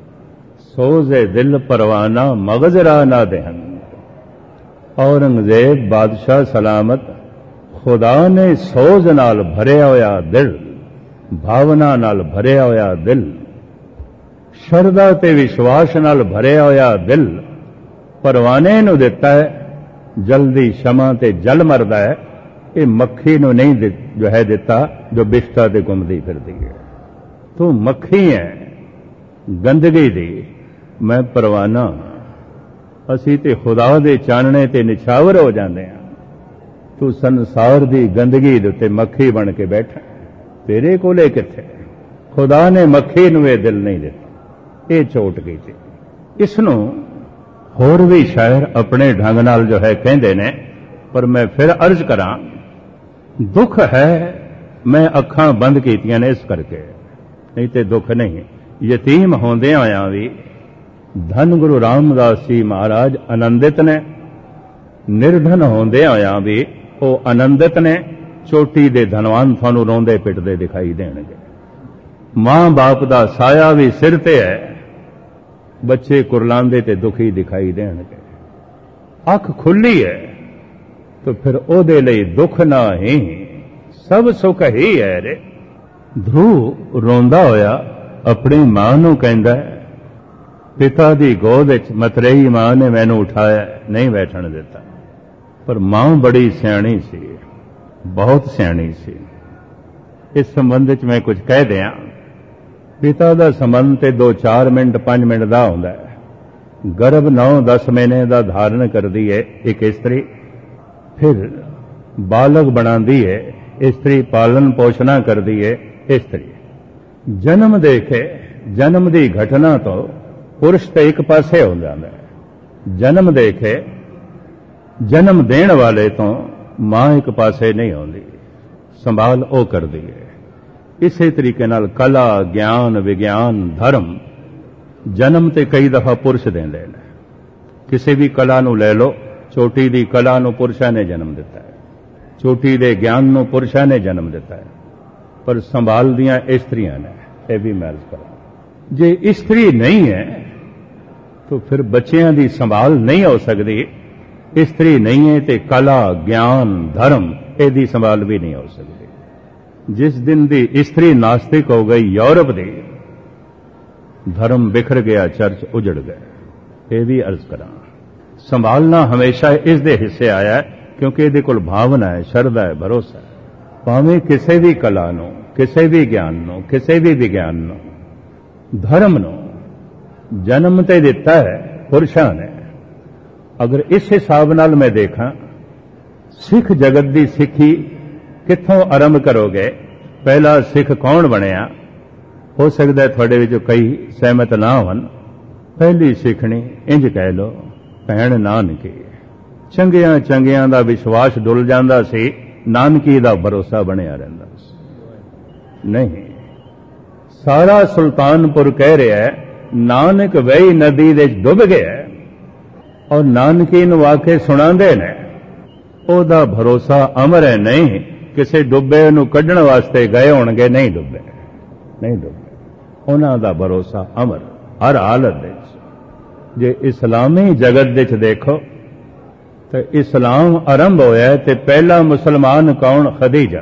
सोजे दिल परवाना मगज रा ना देहंद। औरंगजेब बादशाह सलामत, खुदा ने सोज नाल भरिया होया दिल, भावना नाल भरिया होया दिल, शरदा ते विश्वास नाल भरिया होया दिल परवाने नूं दिता है। जल्दी शमा ते जल मरदा है, ये मक्खी नूं नहीं जो है दिता जो बिस्टा ते घुमदी फिरदी है। तू मक्खी है गंदगी दी, मैं परवाना। असी ते खुदा दे चानने ते निछावर हो जाते हैं, तू संसार दी गंदगी दे उत्ते मक्खी बन के बैठा। तेरे कोले किथे? खुदा ने मक्खी नूं ये दिल नहीं दिता, ये चोट कीती। इसनूं होर भी शायर अपने ढंग नाल जो है कहंदे ने, पर मैं फिर अर्ज करां, दुख है मैं अखां बंद कीतियां ने इस करके, नहीं ते दुख नहीं। यतीम होंदे होया भी धन गुरु रामदास जी महाराज आनंदित ने, निर्धन होंदे होया भी वो आनंदित ने। चोटी दे धनवान थानू रोंदे पिटदे दिखाई देणगे। मां बाप दा साया भी सिर ते है, बच्चे कुरलांदे ते दुखी दिखाई देणगे। अख खुली है तो फिर ओदे लई दुख ना ही, सब सुख ही है रे। ध्रुव रोंदा होया अपनी मां नूं कहंदा है, पिता दी गोद विच मतरेई मां ने मैनू उठाया, नहीं बैठण दिता। ਪਰ ਮਾਂ ਬੜੀ ਸਿਆਣੀ ਸੀ, ਬਹੁਤ ਸਿਆਣੀ ਸੀ। ਇਸ ਸੰਬੰਧ ਵਿੱਚ ਮੈਂ ਕੁਝ ਕਹਿ ਦਿਆਂ। ਪਿਤਾ ਦਾ ਸੰਬੰਧ ਤੇ ਦੋ ਚਾਰ ਮਿੰਟ ਪੰਜ ਮਿੰਟ ਦਾ ਹੁੰਦਾ ਹੈ। ਗਰਭ ਨੌ ਦਸ ਮਹੀਨੇ ਦਾ ਧਾਰਨ ਕਰਦੀ ਹੈ ਇੱਕ ਇਸਤਰੀ, ਫਿਰ ਬਾਲਗ ਬਣਾਉਂਦੀ ਹੈ ਇਸਤਰੀ, ਪਾਲਣ ਪੋਸ਼ਣਾ ਕਰਦੀ ਹੈ ਇਸਤਰੀ। ਜਨਮ ਦੇ ਕੇ ਜਨਮ ਦੀ ਘਟਨਾ ਤੋਂ ਪੁਰਸ਼ ਤੇ ਇੱਕ ਪਾਸੇ ਹੋ ਜਾਂਦਾ ਹੈ। ਜਨਮ ਦੇ ਕੇ ਜਨਮ ਦੇਣ ਵਾਲੇ ਤੋਂ ਮਾਂ ਇੱਕ ਪਾਸੇ ਨਹੀਂ ਆਉਂਦੀ, ਸੰਭਾਲ ਉਹ ਕਰਦੀ ਹੈ। ਇਸੇ ਤਰੀਕੇ ਨਾਲ ਕਲਾ, ਗਿਆਨ, ਵਿਗਿਆਨ, ਧਰਮ ਜਨਮ ਤੇ ਕਈ ਦਫਾ ਪੁਰਸ਼ ਦਿੰਦੇ ਨੇ। ਕਿਸੇ ਵੀ ਕਲਾ ਨੂੰ ਲੈ ਲਓ, ਚੋਟੀ ਦੀ ਕਲਾ ਨੂੰ ਪੁਰਸ਼ਾਂ ਨੇ ਜਨਮ ਦਿੱਤਾ ਹੈ, ਚੋਟੀ ਦੇ ਗਿਆਨ ਨੂੰ ਪੁਰਸ਼ਾਂ ਨੇ ਜਨਮ ਦਿੱਤਾ ਹੈ, ਪਰ ਸੰਭਾਲਦੀਆਂ ਇਸਤਰੀਆਂ ਨੇ। ਇਹ ਵੀ ਮੈਂ ਅਰਜ਼ ਕਰਾਂ, ਜੇ ਇਸਤਰੀ ਨਹੀਂ ਹੈ ਤਾਂ ਫਿਰ ਬੱਚਿਆਂ ਦੀ ਸੰਭਾਲ ਨਹੀਂ ਹੋ ਸਕਦੀ। ਇਸਤਰੀ ਨਹੀਂ ਹੈ ਤੇ ਕਲਾ, ਗਿਆਨ, ਧਰਮ ਇਹਦੀ ਸੰਭਾਲ ਵੀ ਨਹੀਂ ਹੋ ਸਕਦੀ। ਜਿਸ ਦਿਨ ਦੀ ਇਸਤਰੀ ਨਾਸਤਿਕ ਹੋ ਗਈ ਯੂਰਪ ਦੀ, ਧਰਮ ਬਿਖਰ ਗਿਆ, ਚਰਚ ਉਜੜ ਗਏ। ਇਹ ਵੀ ਅਰਜ਼ ਕਰਾਂ, ਸੰਭਾਲਣਾ ਹਮੇਸ਼ਾ ਇਸ ਦੇ ਹਿੱਸੇ ਆਇਆ ਕਿਉਂਕਿ ਇਹਦੇ ਕੋਲ ਭਾਵਨਾ ਹੈ, ਸ਼ਰਧਾ ਹੈ, ਭਰੋਸਾ ਹੈ। ਭਾਵੇਂ ਕਿਸੇ ਵੀ ਕਲਾ ਨੂੰ, ਕਿਸੇ ਵੀ ਗਿਆਨ ਨੂੰ, ਕਿਸੇ ਵੀ ਵਿਗਿਆਨ ਨੂੰ, ਧਰਮ ਨੂੰ ਜਨਮ ਤੇ ਦਿੱਤਾ ਹੈ ਪੁਰਸ਼ਾਂ ਨੇ। ਅਗਰ ਇਸ ਹਿਸਾਬ ਨਾਲ ਮੈਂ ਦੇਖਾਂ, ਸਿੱਖ ਜਗਤ ਦੀ ਸਿੱਖੀ ਕਿੱਥੋਂ ਆਰੰਭ ਕਰੋਗੇ? ਪਹਿਲਾ ਸਿੱਖ ਕੌਣ ਬਣਿਆ? ਹੋ ਸਕਦਾ ਤੁਹਾਡੇ ਵਿੱਚੋਂ ਕਈ ਸਹਿਮਤ ਨਾ ਹੋਣ। ਪਹਿਲੀ ਸਿੱਖਣੀ ਇੰਜ ਕਹਿ ਲੋ, ਭੈਣ ਨਾਨਕੀ। ਚੰਗਿਆਂ ਚੰਗਿਆਂ ਦਾ ਵਿਸ਼ਵਾਸ ਡੁੱਲ ਜਾਂਦਾ ਸੀ, ਨਾਨਕੀ ਦਾ ਭਰੋਸਾ ਬਣਿਆ ਰਹਿੰਦਾ ਸੀ। ਨਹੀਂ, ਸਾਰਾ ਸੁਲਤਾਨਪੁਰ ਕਹਿ ਰਿਹਾ ਹੈ ਨਾਨਕ ਵਹੀ ਨਦੀ ਦੇ ਡੁੱਬ ਗਿਆ, ਔਰ ਨਾਨਕੀ ਨੂੰ ਆ ਕੇ ਸੁਣਾਉਂਦੇ ਨੇ। ਉਹਦਾ ਭਰੋਸਾ ਅਮਰ ਹੈ। ਨਹੀਂ ਕਿਸੇ ਡੁੱਬੇ ਨੂੰ ਕੱਢਣ ਵਾਸਤੇ ਗਏ ਹੋਣਗੇ, ਨਹੀਂ ਡੁੱਬੇ, ਨਹੀਂ ਡੁੱਬੇ। ਉਹਨਾਂ ਦਾ ਭਰੋਸਾ ਅਮਰ ਹਰ ਹਾਲਤ ਵਿੱਚ। ਜੇ ਇਸਲਾਮੀ ਜਗਤ ਵਿੱਚ ਦੇਖੋ ਤੇ ਇਸਲਾਮ ਆਰੰਭ ਹੋਇਆ ਤੇ ਪਹਿਲਾ ਮੁਸਲਮਾਨ ਕੌਣ? ਖਦੀਜਾ।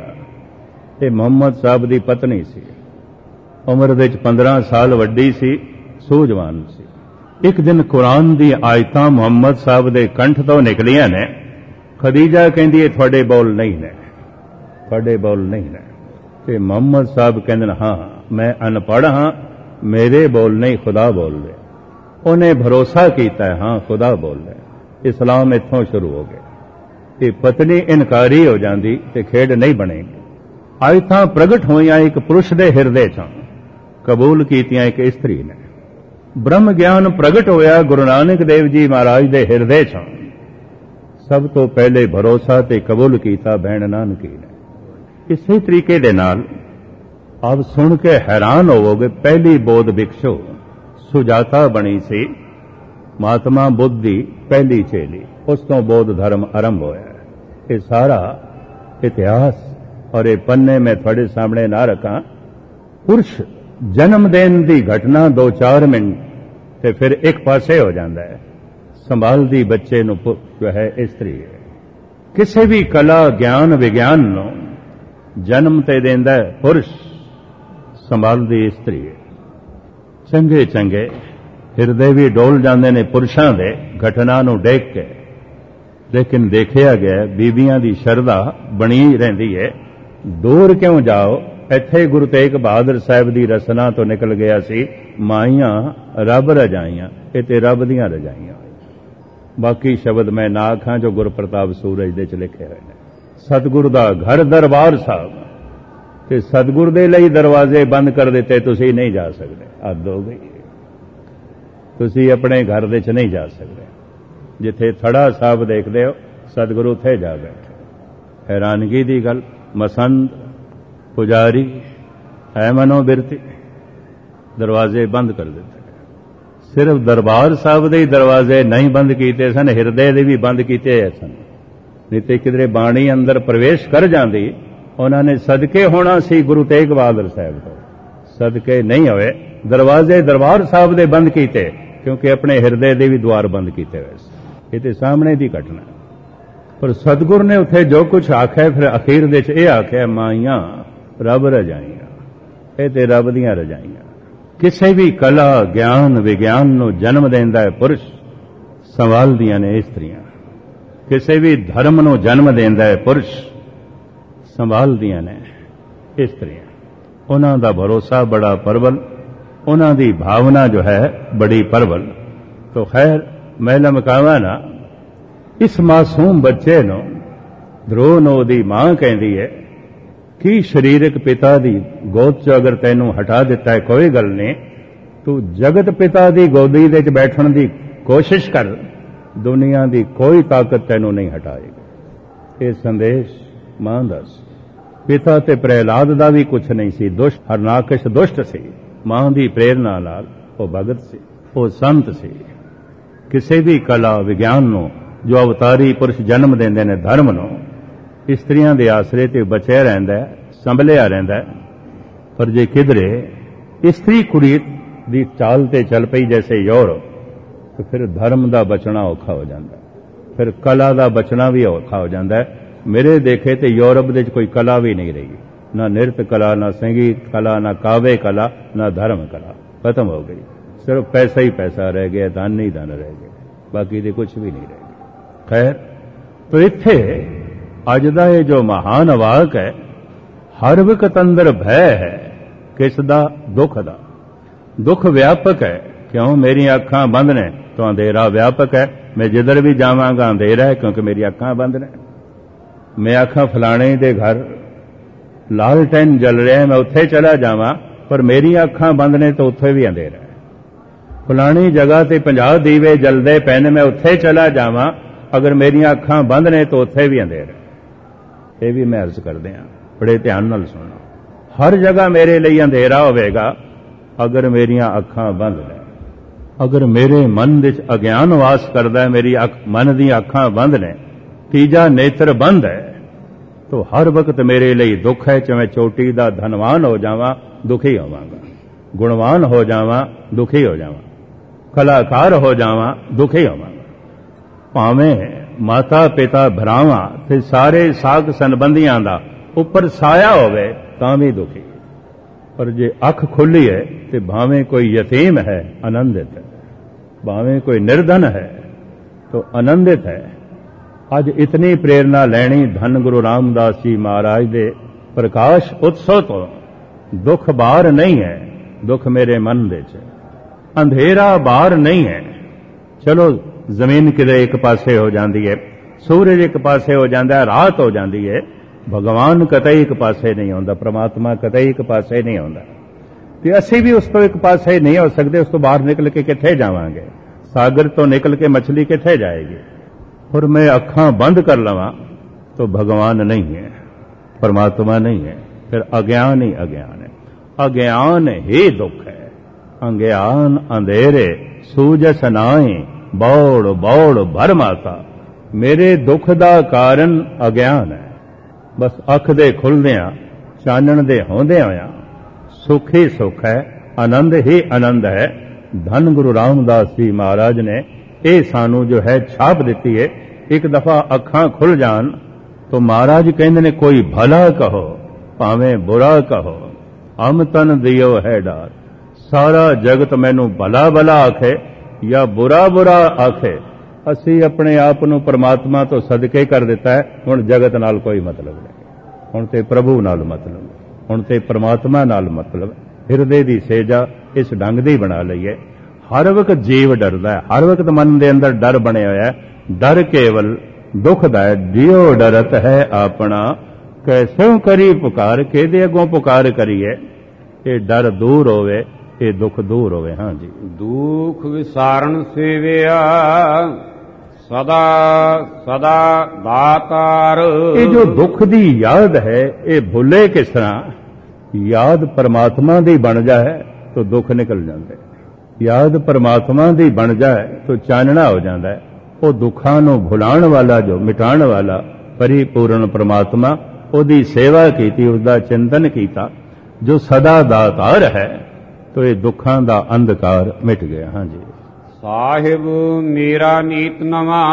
ਇਹ ਮੁਹੰਮਦ ਸਾਹਿਬ ਦੀ ਪਤਨੀ ਸੀ, ਉਮਰ ਵਿੱਚ ਪੰਦਰਾਂ ਸਾਲ ਵੱਡੀ ਸੀ, ਸੂਝਵਾਨ ਸੀ। ਇੱਕ ਦਿਨ ਕੁਰਾਨ ਦੀ ਆਇਤਾਂ ਮੁਹੰਮਦ ਸਾਹਿਬ ਦੇ ਕੰਠ ਤੋਂ ਨਿਕਲੀਆਂ ਨੇ। ਖਦੀਜਾ ਕਹਿੰਦੀ ਹੈ ਤੁਹਾਡੇ ਬੋਲ ਨਹੀਂ ਨੇ, ਤੁਹਾਡੇ ਬੋਲ ਨਹੀਂ ਨੇ। ਤੇ ਮੁਹੰਮਦ ਸਾਹਿਬ ਕਹਿੰਦੇ ਨੇ ਹਾਂ ਮੈਂ ਅਨਪੜ੍ਹ ਹਾਂ, ਮੇਰੇ ਬੋਲ ਨਹੀਂ, ਖੁਦਾ ਬੋਲ ਰਿਹਾ। ਉਹਨੇ ਭਰੋਸਾ ਕੀਤਾ, ਹਾਂ ਖੁਦਾ ਬੋਲ ਰਿਹਾ। ਇਸਲਾਮ ਇੱਥੋਂ ਸ਼ੁਰੂ ਹੋ ਗਿਆ। ਇਹ ਪਤਨੀ ਇਨਕਾਰੀ ਹੋ ਜਾਂਦੀ ਤੇ ਖੇਡ ਨਹੀਂ ਬਣੇਗੀ। ਆਇਤਾਂ ਪ੍ਰਗਟ ਹੋਈਆਂ ਇੱਕ ਪੁਰਸ਼ ਦੇ ਹਿਰਦੇ ਚ, ਕਬੂਲ ਕੀਤੀਆਂ ਇੱਕ ਇਸਤਰੀ ਨੇ। ਬ੍ਰਹਮ ਗਿਆਨ ਪ੍ਰਗਟ ਹੋਇਆ ਗੁਰੂ ਨਾਨਕ ਦੇਵ ਜੀ ਮਹਾਰਾਜ ਦੇ ਹਿਰਦੇ ਚ। ਸਭ ਤੋਂ ਪਹਿਲੇ ਭਰੋਸਾ ਤੇ ਕਬੂਲ ਕੀਤਾ ਭੈਣ ਨਾਨਕੀ ਨੇ। ਇਸੇ ਤਰੀਕੇ ਦੇ ਨਾਲ ਆਪ ਸੁਣ ਕੇ ਹੈਰਾਨ ਹੋਵੋਗੇ, ਪਹਿਲੀ ਬੋਧ ਵਿਕਸ਼ੋ ਸੁਜਾਤਾ ਬਣੀ ਸੀ, ਮਹਾਤਮਾ ਬੁੱਧ ਦੀ ਪਹਿਲੀ ਚੇਲੀ। ਉਸ ਤੋਂ ਬੋਧ ਧਰਮ ਆਰੰਭ ਹੋਇਆ। ਇਹ ਸਾਰਾ ਇਤਿਹਾਸ ਔਰ ਇਹ ਪੰਨੇ ਮੈਂ ਤੁਹਾਡੇ ਸਾਹਮਣੇ ਨਾ ਰੱਖਾਂ। ਪੁਰਸ਼ ਜਨਮ ਦੇਣ ਦੀ ਘਟਨਾ ਦੋ ਚਾਰ ਮਿੰਟ ਤੇ ਫਿਰ ਇੱਕ ਪਾਸੇ ਹੋ ਜਾਂਦਾ ਹੈ। ਸੰਭਾਲਦੀ ਬੱਚੇ ਨੂੰ ਜੋ ਹੈ ਇਸਤਰੀ ਹੈ। ਕਿਸੇ ਵੀ ਕਲਾ, ਗਿਆਨ, ਵਿਗਿਆਨ ਨੂੰ ਜਨਮ ਤੇ ਦਿੰਦਾ ਹੈ ਪੁਰਸ਼, ਸੰਭਾਲਦੀ ਇਸਤਰੀ ਹੈ। ਚੰਗੇ ਚੰਗੇ ਹਿਰਦੇ ਵੀ ਡੋਲ ਜਾਂਦੇ ਨੇ ਪੁਰਸ਼ਾਂ ਦੇ ਘਟਨਾ ਨੂੰ ਦੇਖ ਕੇ, ਲੇਕਿਨ ਦੇਖਿਆ ਗਿਆ ਬੀਬੀਆਂ ਦੀ ਸ਼ਰਧਾ ਬਣੀ ਰਹਿੰਦੀ ਹੈ। ਦੂਰ ਕਿਉਂ ਜਾਓ? ਇੱਥੇ ਗੁਰੂ ਤੇਗ ਬਹਾਦਰ ਸਾਹਿਬ ਦੀ ਰਸਨਾ ਤੋਂ ਨਿਕਲ ਗਿਆ ਸੀ, ਮਾਈਆਂ ਰੱਬ ਰਜਾਈਆਂ। ਇਹ ਤੇ ਰੱਬ ਦੀਆਂ ਰਜਾਈਆਂ। ਬਾਕੀ ਸ਼ਬਦ ਮੈਂ ਨਾ ਆਖਾਂ ਜੋ ਗੁਰਪ੍ਰਤਾਪ ਸੂਰਜ ਦੇ ਚ ਲਿਖੇ ਹੋਏ ਨੇ। ਸਤਿਗੁਰ ਦਾ ਘਰ ਦਰਬਾਰ ਸਾਹਿਬ, ਤੇ ਸਤਿਗੁਰ ਦੇ ਲਈ ਦਰਵਾਜ਼ੇ ਬੰਦ ਕਰ ਦਿੱਤੇ, ਤੁਸੀਂ ਨਹੀਂ ਜਾ ਸਕਦੇ। ਹੱਦ ਹੋ ਗਈ, ਤੁਸੀਂ ਆਪਣੇ ਘਰ ਦੇ ਚ ਨਹੀਂ ਜਾ ਸਕਦੇ। ਜਿੱਥੇ ਥੜਾ ਸਾਹਿਬ ਦੇਖਦੇ ਹੋ, ਸਤਿਗੁਰੂ ਉੱਥੇ ਜਾ ਬੈਠੇ। ਹੈਰਾਨਗੀ ਦੀ ਗੱਲ, ਮਸੰਦ ਪੁਜਾਰੀ ਹੈ ਮਨੋ ਬਿਰਤੀ, ਦਰਵਾਜ਼ੇ ਬੰਦ ਕਰ ਦਿੱਤੇ। ਸਿਰਫ ਦਰਬਾਰ ਸਾਹਿਬ ਦੇ ਹੀ ਦਰਵਾਜ਼ੇ ਨਹੀਂ ਬੰਦ ਕੀਤੇ ਸਨ, ਹਿਰਦੇ ਦੇ ਵੀ ਬੰਦ ਕੀਤੇ ਸਨ। ਨਹੀਂ ਤੇ ਕਿਧਰੇ ਬਾਣੀ ਅੰਦਰ ਪ੍ਰਵੇਸ਼ ਕਰ ਜਾਂਦੀ, ਉਹਨਾਂ ਨੇ ਸਦਕੇ ਹੋਣਾ ਸੀ ਗੁਰੂ ਤੇਗ ਬਹਾਦਰ ਸਾਹਿਬ ਤੋਂ। ਸਦਕੇ ਨਹੀਂ ਹੋਏ, ਦਰਵਾਜ਼ੇ ਦਰਬਾਰ ਸਾਹਿਬ ਦੇ ਬੰਦ ਕੀਤੇ, ਕਿਉਂਕਿ ਆਪਣੇ ਹਿਰਦੇ ਦੇ ਵੀ ਦੁਆਰ ਬੰਦ ਕੀਤੇ ਹੋਏ ਸੀ। ਇਹ ਤੇ ਸਾਹਮਣੇ ਦੀ ਘਟਨਾ। ਪਰ ਸਤਿਗੁਰ ਨੇ ਉੱਥੇ ਜੋ ਕੁਝ ਆਖਿਆ, ਫਿਰ ਅਖੀਰ ਦੇ ਚ ਇਹ ਆਖਿਆ, ਮਾਈਆਂ ਰੱਬ ਰਜਾਈਆਂ। ਇਹ ਤੇ ਰੱਬ ਦੀਆਂ ਰਜਾਈਆਂ। ਕਿਸੇ ਵੀ ਕਲਾ, ਗਿਆਨ, ਵਿਗਿਆਨ ਨੂੰ ਜਨਮ ਦਿੰਦਾ ਹੈ ਪੁਰਸ਼, ਸੰਭਾਲਦੀਆਂ ਨੇ ਇਸਤਰੀਆਂ। ਕਿਸੇ ਵੀ ਧਰਮ ਨੂੰ ਜਨਮ ਦਿੰਦਾ ਹੈ ਪੁਰਸ਼ ਸੰਭਾਲਦੀਆਂ ਨੇ ਇਸਤਰੀਆਂ। ਉਹਨਾਂ ਦਾ ਭਰੋਸਾ ਬੜਾ ਪ੍ਰਬਲ, ਉਹਨਾਂ ਦੀ ਭਾਵਨਾ ਜੋ ਹੈ ਬੜੀ ਪ੍ਰਬਲ। ਤੋ ਖੈਰ ਮੈਂ ਲਮਕਾਵਾਂ ਨਾ, ਇਸ ਮਾਸੂਮ ਬੱਚੇ ਨੂੰ ਧਰੋ ਨੂੰ ਉਹਦੀ ਮਾਂ ਕਹਿੰਦੀ ਹੈ ਕਿ ਸਰੀਰਕ ਪਿਤਾ ਦੀ ਗੋਦ 'ਚ ਅਗਰ ਤੈਨੂੰ ਹਟਾ ਦਿੱਤਾ ਹੈ ਕੋਈ ਗੱਲ ਨਹੀਂ, ਤੂੰ ਜਗਤ ਪਿਤਾ ਦੀ ਗੋਦੀ ਦੇ 'ਚ ਬੈਠਣ ਦੀ ਕੋਸ਼ਿਸ਼ ਕਰ, ਦੁਨੀਆ ਦੀ ਕੋਈ ਤਾਕਤ ਤੈਨੂੰ ਨਹੀਂ ਹਟਾਏਗੀ। ਇਹ ਸੰਦੇਸ਼ ਮਾਂ ਦਾ ਸੀ। ਪਿਤਾ ਤੇ ਪ੍ਰਹਿਲਾਦ ਦਾ ਵੀ ਕੁਛ ਨਹੀਂ ਸੀ, ਦੁਸ਼ਟ ਹਰਨਾਕਸ਼ ਦੁਸ਼ਟ ਸੀ। ਮਾਂ ਦੀ ਪ੍ਰੇਰਨਾ ਨਾਲ ਉਹ ਭਗਤ ਸੀ, ਉਹ ਸੰਤ ਸੀ। ਕਿਸੇ ਵੀ ਕਲਾ ਵਿਗਿਆਨ ਨੂੰ ਜੋ ਅਵਤਾਰੀ ਪੁਰਸ਼ ਜਨਮ ਦਿੰਦੇ ਨੇ ਧਰਮ ਨੂੰ, ਇਸਤਰੀਆਂ ਦੇ ਆਸਰੇ ਤੇ ਬਚਿਆ ਰਹਿੰਦਾ ਹੈ, ਸੰਭਲਿਆ ਰਹਿੰਦਾ ਹੈ। ਪਰ ਜੇ ਕਿਧਰੇ ਇਸਤਰੀ ਕੁੜੀ ਦੀ ਚਾਲ ਤੇ ਚੱਲ ਪਈ ਜੈਸੇ ਯੂਰਪ, ਤਾਂ ਫਿਰ ਧਰਮ ਦਾ ਬਚਣਾ ਔਖਾ ਹੋ ਜਾਂਦਾ, ਫਿਰ ਕਲਾ ਦਾ ਬਚਣਾ ਵੀ ਔਖਾ ਹੋ ਜਾਂਦਾ ਹੈ। ਮੇਰੇ ਦੇਖੇ ਤੇ ਯੂਰਪ ਦੇ 'ਚ ਕੋਈ ਕਲਾ ਵੀ ਨਹੀਂ ਰਹੀ, ਨਾ ਨਿਰਤ ਕਲਾ, ਨਾ ਸੰਗੀਤ ਕਲਾ, ਨਾ ਕਾਵੇ ਕਲਾ, ਨਾ ਧਰਮ ਕਲਾ, ਖਤਮ ਹੋ ਗਈ। ਸਿਰਫ ਪੈਸਾ ਹੀ ਪੈਸਾ ਰਹਿ ਗਿਆ, ਧਨ ਹੀ ਧਨ ਰਹਿ ਗਿਆ, ਬਾਕੀ ਦੇ ਕੁਝ ਵੀ ਨਹੀਂ ਰਹਿ ਗਿਆ। ਖੈਰ, ਤੋ ਇੱਥੇ ਅੱਜ ਦਾ ਇਹ ਜੋ ਮਹਾਨ ਵਾਕ ਹੈ, ਹਰ ਵਕਤ ਅੰਦਰ ਭੈ ਹੈ, ਕਿਸ ਦਾ? ਦੁੱਖ ਦਾ। ਦੁੱਖ ਵਿਆਪਕ ਹੈ, ਕਿਉਂ? ਮੇਰੀਆਂ ਅੱਖਾਂ ਬੰਦ ਨੇ ਤਾਂ ਅੰਧੇਰਾ ਵਿਆਪਕ ਹੈ। ਮੈਂ ਜਿੱਧਰ ਵੀ ਜਾਵਾਂਗਾ ਅੰਧੇਰਾ ਹੈ, ਕਿਉਂਕਿ ਮੇਰੀ ਅੱਖਾਂ ਬੰਦ ਨੇ। ਮੈਂ ਆਖਾਂ ਫਲਾਣੇ ਦੇ ਘਰ ਲਾਲਟੈਨ ਜਲ ਰਿਹਾ, ਮੈਂ ਉੱਥੇ ਚਲਾ ਜਾਵਾਂ, ਪਰ ਮੇਰੀਆਂ ਅੱਖਾਂ ਬੰਦ ਨੇ ਤਾਂ ਉੱਥੇ ਵੀ ਅੰਧੇਰਾ ਹੈ। ਫਲਾਣੀ ਜਗ੍ਹਾ ਤੇ ਪੰਜਾਹ ਦੀਵੇ ਜਲਦੇ ਪਏ ਨੇ, ਮੈਂ ਉੱਥੇ ਚਲਾ ਜਾਵਾਂ, ਅਗਰ ਮੇਰੀਆਂ ਅੱਖਾਂ ਬੰਦ ਨੇ ਤਾਂ ਉੱਥੇ ਵੀ ਅੰਧੇਰਾ ਹੈ। ਇਹ ਵੀ ਮੈਂ ਅਰਜ਼ ਕਰਦੇ ਹਾਂ, ਬੜੇ ਧਿਆਨ ਨਾਲ ਸੁਣਨਾ। ਹਰ ਜਗ੍ਹਾ ਮੇਰੇ ਲਈ ਅੰਧੇਰਾ ਹੋਵੇਗਾ ਅਗਰ ਮੇਰੀਆਂ ਅੱਖਾਂ ਬੰਦ ਨੇ। ਅਗਰ ਮੇਰੇ ਮਨ ਵਿੱਚ ਅਗਿਆਨ ਵਾਸ ਕਰਦਾ ਹੈ, ਮੇਰੀ ਅੱਖ ਮਨ ਦੀਆਂ ਅੱਖਾਂ ਬੰਦ ਨੇ, ਤੀਜਾ ਨੇਤਰ ਬੰਦ ਹੈ, ਤਾਂ ਹਰ ਵਕਤ ਮੇਰੇ ਲਈ ਦੁੱਖ ਹੈ। ਚਾਹੇ ਚੋਟੀ ਦਾ ਧਨਵਾਨ ਹੋ ਜਾਵਾਂ, ਦੁਖੀ ਹੋਵਾਂਗਾ, ਗੁਣਵਾਨ ਹੋ ਜਾਵਾਂ, ਦੁਖੀ ਹੋ ਜਾਵਾਂ, ਕਲਾਕਾਰ ਹੋ ਜਾਵਾਂ, ਦੁਖੀ ਹੋਵਾਂਗਾ। ਭਾਵੇਂ ਮਾਤਾ ਪਿਤਾ ਭਰਾਵਾਂ ਤੇ ਸਾਰੇ ਸਾਗ ਸੰਬੰਧੀਆਂ ਦਾ ਉੱਪਰ ਸਾਇਆ ਹੋਵੇ ਤਾਂ ਵੀ ਦੁਖੀ। ਪਰ ਜੇ ਅੱਖ ਖੁੱਲੀ ਹੈ ਤੇ ਭਾਵੇਂ ਕੋਈ ਯਤੀਮ ਹੈ ਆਨੰਦਿਤ ਹੈ, ਭਾਵੇਂ ਕੋਈ ਨਿਰਧਨ ਹੈ ਤਾਂ ਆਨੰਦਿਤ ਹੈ। ਅੱਜ ਇਤਨੀ ਪ੍ਰੇਰਨਾ ਲੈਣੀ ਧੰਨ ਗੁਰੂ ਰਾਮਦਾਸ ਜੀ ਮਹਾਰਾਜ ਦੇ ਪ੍ਰਕਾਸ਼ ਉਤਸਵ ਤੋਂ। ਦੁੱਖ ਬਾਹਰ ਨਹੀਂ ਹੈ, ਦੁੱਖ ਮੇਰੇ ਮਨ ਦੇ 'ਚ, ਅੰਧੇਰਾ ਬਾਹਰ ਨਹੀਂ ਹੈ। ਚਲੋ ਜ਼ਮੀਨ ਕਿਤੇ ਇੱਕ ਪਾਸੇ ਹੋ ਜਾਂਦੀ ਹੈ, ਸੂਰਜ ਇੱਕ ਪਾਸੇ ਹੋ ਜਾਂਦਾ ਹੈ, ਰਾਤ ਹੋ ਜਾਂਦੀ ਹੈ, ਭਗਵਾਨ ਕਤਈ ਇੱਕ ਪਾਸੇ ਨਹੀਂ ਹੁੰਦਾ, ਪ੍ਰਮਾਤਮਾ ਕਤਈ ਇੱਕ ਪਾਸੇ ਨਹੀਂ ਹੁੰਦਾ। ਤੇ ਅਸੀਂ ਵੀ ਉਸ ਤੋਂ ਇੱਕ ਪਾਸੇ ਨਹੀਂ ਹੋ ਸਕਦੇ। ਉਸ ਤੋਂ ਬਾਹਰ ਨਿਕਲ ਕੇ ਕਿੱਥੇ ਜਾਵਾਂਗੇ? ਸਾਗਰ ਤੋਂ ਨਿਕਲ ਕੇ ਮਛਲੀ ਕਿੱਥੇ ਜਾਏਗੀ? और मैं अखां बंद कर लवां तो भगवान नहीं है, परमात्मा नहीं है, फिर अज्ञान ही अज्ञान है। अज्ञान ही दुख है। अज्ञान अंधेरे सूजस नाई बौड़ बौड़ भर माता। मेरे दुख दा कारण अज्ञान है। बस अख दे खुलदियां चानण दे होंदे होया सुख ही सुख है, आनंद ही आनंद है। धन गुरु रामदास जी महाराज ने ये सानू जो है छाप दी है। एक दफा अखां खुल जान तो महाराज कहते ने कोई भला कहो भावें बुरा कहो, हम तन दियो है डार। सारा जगत मैनू भला भला आखे या बुरा बुरा आखे, असी अपने आप नू परमात्मा तो सदके कर दिता है। हुण जगत नाल कोई मतलब नहीं, हुण ते प्रभु नाल मतलब, हुण ते परमात्मा नाल मतलब। हिरदे दी सेजा इस ढंग दी बना लई है। हर वक्त जीव डरदा है, हर वक्त मन दे अंदर डर बने होया है। डर केवल दुख दा है। जियो डरत है अपना कैसों करी पुकार, केदे अगों पुकार करिए। ये डर दूर होवे, ये दुख दूर होवे। हाँ जी। दुख विसारण सेविया सदा सदा दातार। ये जो दुख दी याद है ये भुले किस तरह? याद परमात्मा दी बन जाए तो दुख निकल जाते, याद परमात्मा दी बन जाए तो चानना हो जाता है। वो दुखा नू भुलाण वाला, जो मिटाण वाला परिपूर्ण परमात्मा, उसकी सेवा की, उसका चिंतन किया, जो सदा दातार है, तो ये दुखा दा अंधकार मिट गया। हाँ जी। साहिब मेरा नीत नवा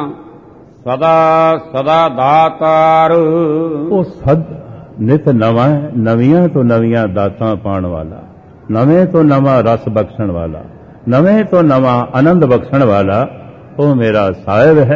सदा सदा दातार। वो सद नित नवा है, नवियां तो नवियां दातां पाण वाला, नवे तो नवा रस बख्शण वाला, नवे तो नवा आनंद बख्शण वाला। वो मेरा साहिब है,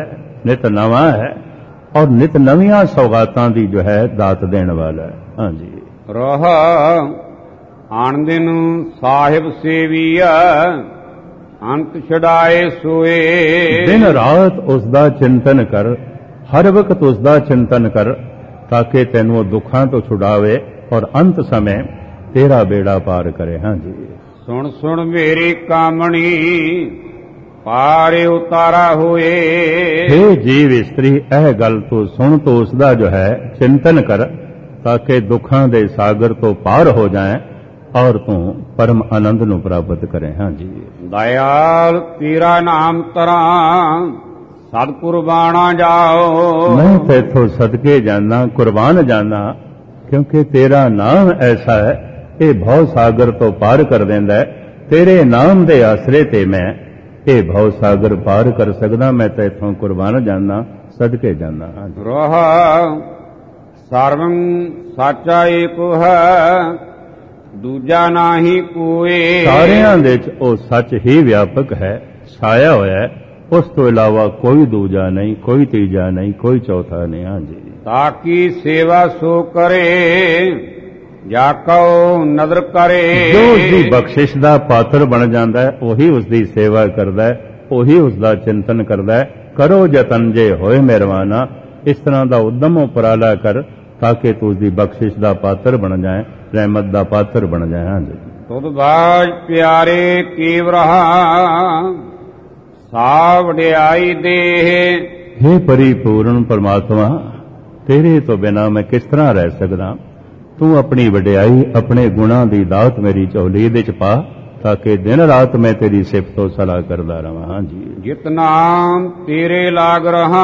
ਨਿਤ ਨਵਾਂ ਹੈ ਔਰ ਨਿਤ ਨਵੀਆਂ ਸੌਗਾਤਾਂ ਦੀ ਜੋ ਹੈ ਦਾਤ ਦੇਣ ਵਾਲਾ ਹੈ। ਹਾਂਜੀ ਰਹਾ ਆਨੰਦਿਨ ਸਾਹਿਬ ਸੇਵੀਆ ਅੰਤ ਛਡਾਏ ਸੋਏ। ਦਿਨ ਰਾਤ ਉਸ ਦਾ ਚਿੰਤਨ ਕਰ, ਹਰ ਵਕਤ ਉਸ ਦਾ ਚਿੰਤਨ ਕਰ, ਤਾਂ ਕਿ ਤੈਨੂੰ ਉਹ ਦੁੱਖਾਂ ਤੋਂ ਛੁਡਾਵੇ ਔਰ ਅੰਤ ਸਮੇਂ ਤੇਰਾ ਬੇੜਾ ਪਾਰ ਕਰੇ। ਹਾਂਜੀ ਸੁਣ ਸੁਣ ਮੇਰੀ ਕਾਮਣੀ ਪਾਰੇ ਉਤਾਰਾ ਹੋਏ। ਹੇ ਜੀਵ ਇਸਤਰੀ, ਇਹ ਗੱਲ ਤੂੰ ਸੁਣ ਤੋਂ ਉਸ ਦਾ ਜੋ ਹੈ ਚਿੰਤਨ ਕਰ, ਤਾਂ ਕਿ ਦੁੱਖਾਂ ਦੇ ਸਾਗਰ ਤੋਂ ਪਾਰ ਹੋ ਜਾਏ ਔਰ ਤੂੰ ਪਰਮ ਆਨੰਦ ਨੂੰ ਪ੍ਰਾਪਤ ਕਰੇ। ਹਾਂਜੀ ਦਇਆਲ ਤੇਰਾ ਨਾਮ ਤਰਾਂ ਸਦ ਕੁਰਬਾਨਾ ਜਾਓ। ਮੈਂ ਤੇਥੋਂ ਸਦਕੇ ਜਾਨਾ, ਕੁਰਬਾਨ ਜਾਨਾ, ਕਿਉਂਕਿ ਤੇਰਾ ਨਾਮ ਐਸਾ ਹੈ, ਇਹ ਭਉ ਸਾਗਰ ਤੋਂ ਪਾਰ ਕਰ ਦਿੰਦਾ ਹੈ। ਤੇਰੇ ਨਾਮ ਦੇ ਆਸਰੇ ਤੇ ਮੈਂ ਇਹ ਭਉ ਸਾਗਰ ਪਾਰ ਕਰ ਸਕਦਾ। ਮੈਂ ਤੇਥੋਂ ਕੁਰਬਾਨ ਜਾਨਾ, ਸਦਕੇ ਜਾਨਾ। ਰਹਾ ਸਰਵੰ ਸਾਚਾ ਏਕ ਹੈ, ਦੂਜਾ ਨਾਹੀ ਕੋਏ। ਸਾਰਿਆਂ ਦੇ ਵਿੱਚ ਉਹ ਸੱਚ ਹੀ ਵਿਆਪਕ ਹੈ, ਛਾਇਆ ਹੋਇਆ ਹੈ। ਉਸ ਤੋਂ ਇਲਾਵਾ ਕੋਈ ਦੂਜਾ ਨਹੀਂ, ਕੋਈ ਤੀਜਾ ਨਹੀਂ, ਕੋਈ ਚੌਥਾ ਨਹੀਂ। ਹਾਂਜੀ ਤਾਕੀ ਸੇਵਾ ਸੋ ਕਰੇ ਜਾ ਕਉ ਨਦਰ ਕਰੇ। ਜੋ ਉਸ ਦੀ ਬਖਸ਼ਿਸ਼ ਦਾ ਪਾਤਰ ਬਣ ਜਾਂਦਾ ਹੈ, ਉਹੀ ਉਸ ਦੀ ਸੇਵਾ ਕਰਦਾ ਹੈ, ਉਹੀ ਉਸ ਦਾ ਚਿੰਤਨ ਕਰਦਾ ਹੈ। ਕਰੋ ਯਤਨ ਜੇ ਹੋਏ ਮਿਹਰਬਾਨਾ, ਇਸ ਤਰ੍ਹਾਂ ਦਾ ਉਦਮ ਉਪਰਾਲਾ ਕਰ ਤਾਂ ਕਿ ਤੂੰ ਉਸ ਦੀ ਬਖਸ਼ਿਸ਼ ਦਾ ਪਾਤਰ ਬਣ ਜਾਏ, ਰਹਿਮਤ ਦਾ ਪਾਤਰ ਬਣ ਜਾਏ। ਹਾਂਜੀ ਤੁਧ ਬਾਜ ਪਿਆਰੇ ਕੀਵ ਰਹਾ ਸਾ ਵਡਿਆਈ ਦੇਹ। हे परिपूर्ण परमात्मा, तेरे तो बिना मैं किस तरह रह सकदा। तू अपनी वडियाई, अपने गुणा दी दात मेरी झोली दे च पा, ताकि दिन रात मैं तेरी सिफत सलाह करदा रहां। हाँ जी जितना तेरे लाग रहा,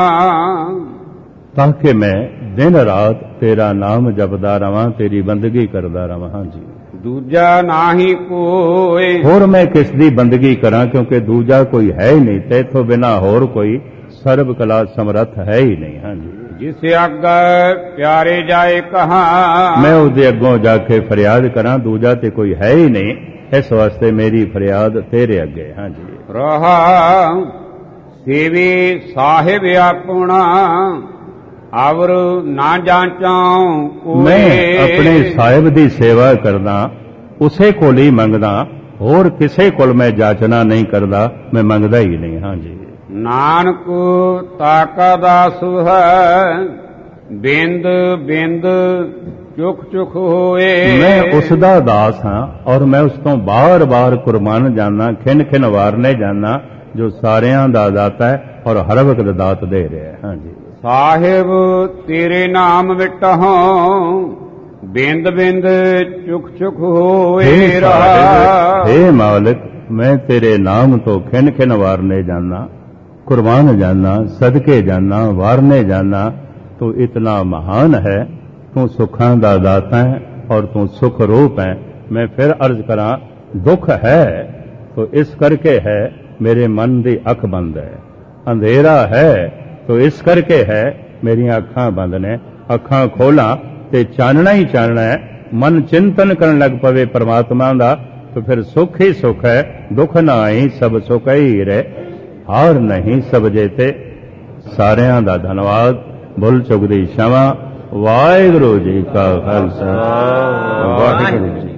ताकि मैं दिन रात तेरा नाम जपदा रहां, तेरी बंदगी करदा रहां। हाँ जी दूजा नाही कोई। होर मैं किस दी बंदगी करा, क्योंकि दूजा कोई है ही नहीं। तेथों बिना होर कोई सर्व कला समर्थ है ही नहीं। हाँ जी जिसे अग्गे प्यारे जाए कहा, मैं उसके अगों जाके फरियाद करा, दूजा ते कोई है ही नहीं। इस वास्ते मेरी फरियाद तेरे अगे। हाँ जी रहा सेवी साहिब अपना आवर ना जांचाऊं। मैं अपने साहिब दी सेवा करदा, उसे कोल ही मंगदा, होर किसे कोल मैं जाचना नहीं करदा, मैं मंगदा ही नहीं। हाँ जी नानक ताका दास है बिंद बिंद चुख चुख होए। मैं उसदा दास हाँ और मैं उस तो बार बार कुर्बान जाना, खिन खिन वारने जाना, जो सारियां दा दाता है और हर वक्त दात दे रहा है। हाँ जी साहिब तेरे नाम विटहों बिंद बिंद चुख चुख होए रहा। हे मालिक, मैं तेरे नाम तो खिन खिन वारने जाना, कुर्बान जाना, सदके जाना, वारने जाना। तू इतना महान है, तू सुखां दा दाता है और तू सुख रूप है। मैं फिर अर्ज करा, दुख है तो इस करके है मेरे मन दी अख बंद है। अंधेरा है तो इस करके है मेरी अखां बंद ने। अखां खोला ते चानना ही चानना है। मन चिंतन करन लग पवे परमात्मा दा, तो फिर सुख ही सुख है, दुख ना ही सब सुख ही रहे। हार नहीं सब जेते। सारियां दा धन्नवाद। भुल चुक दी क्षमा। वाहिगुरू जी का खालसा, वाहिगुरू जी।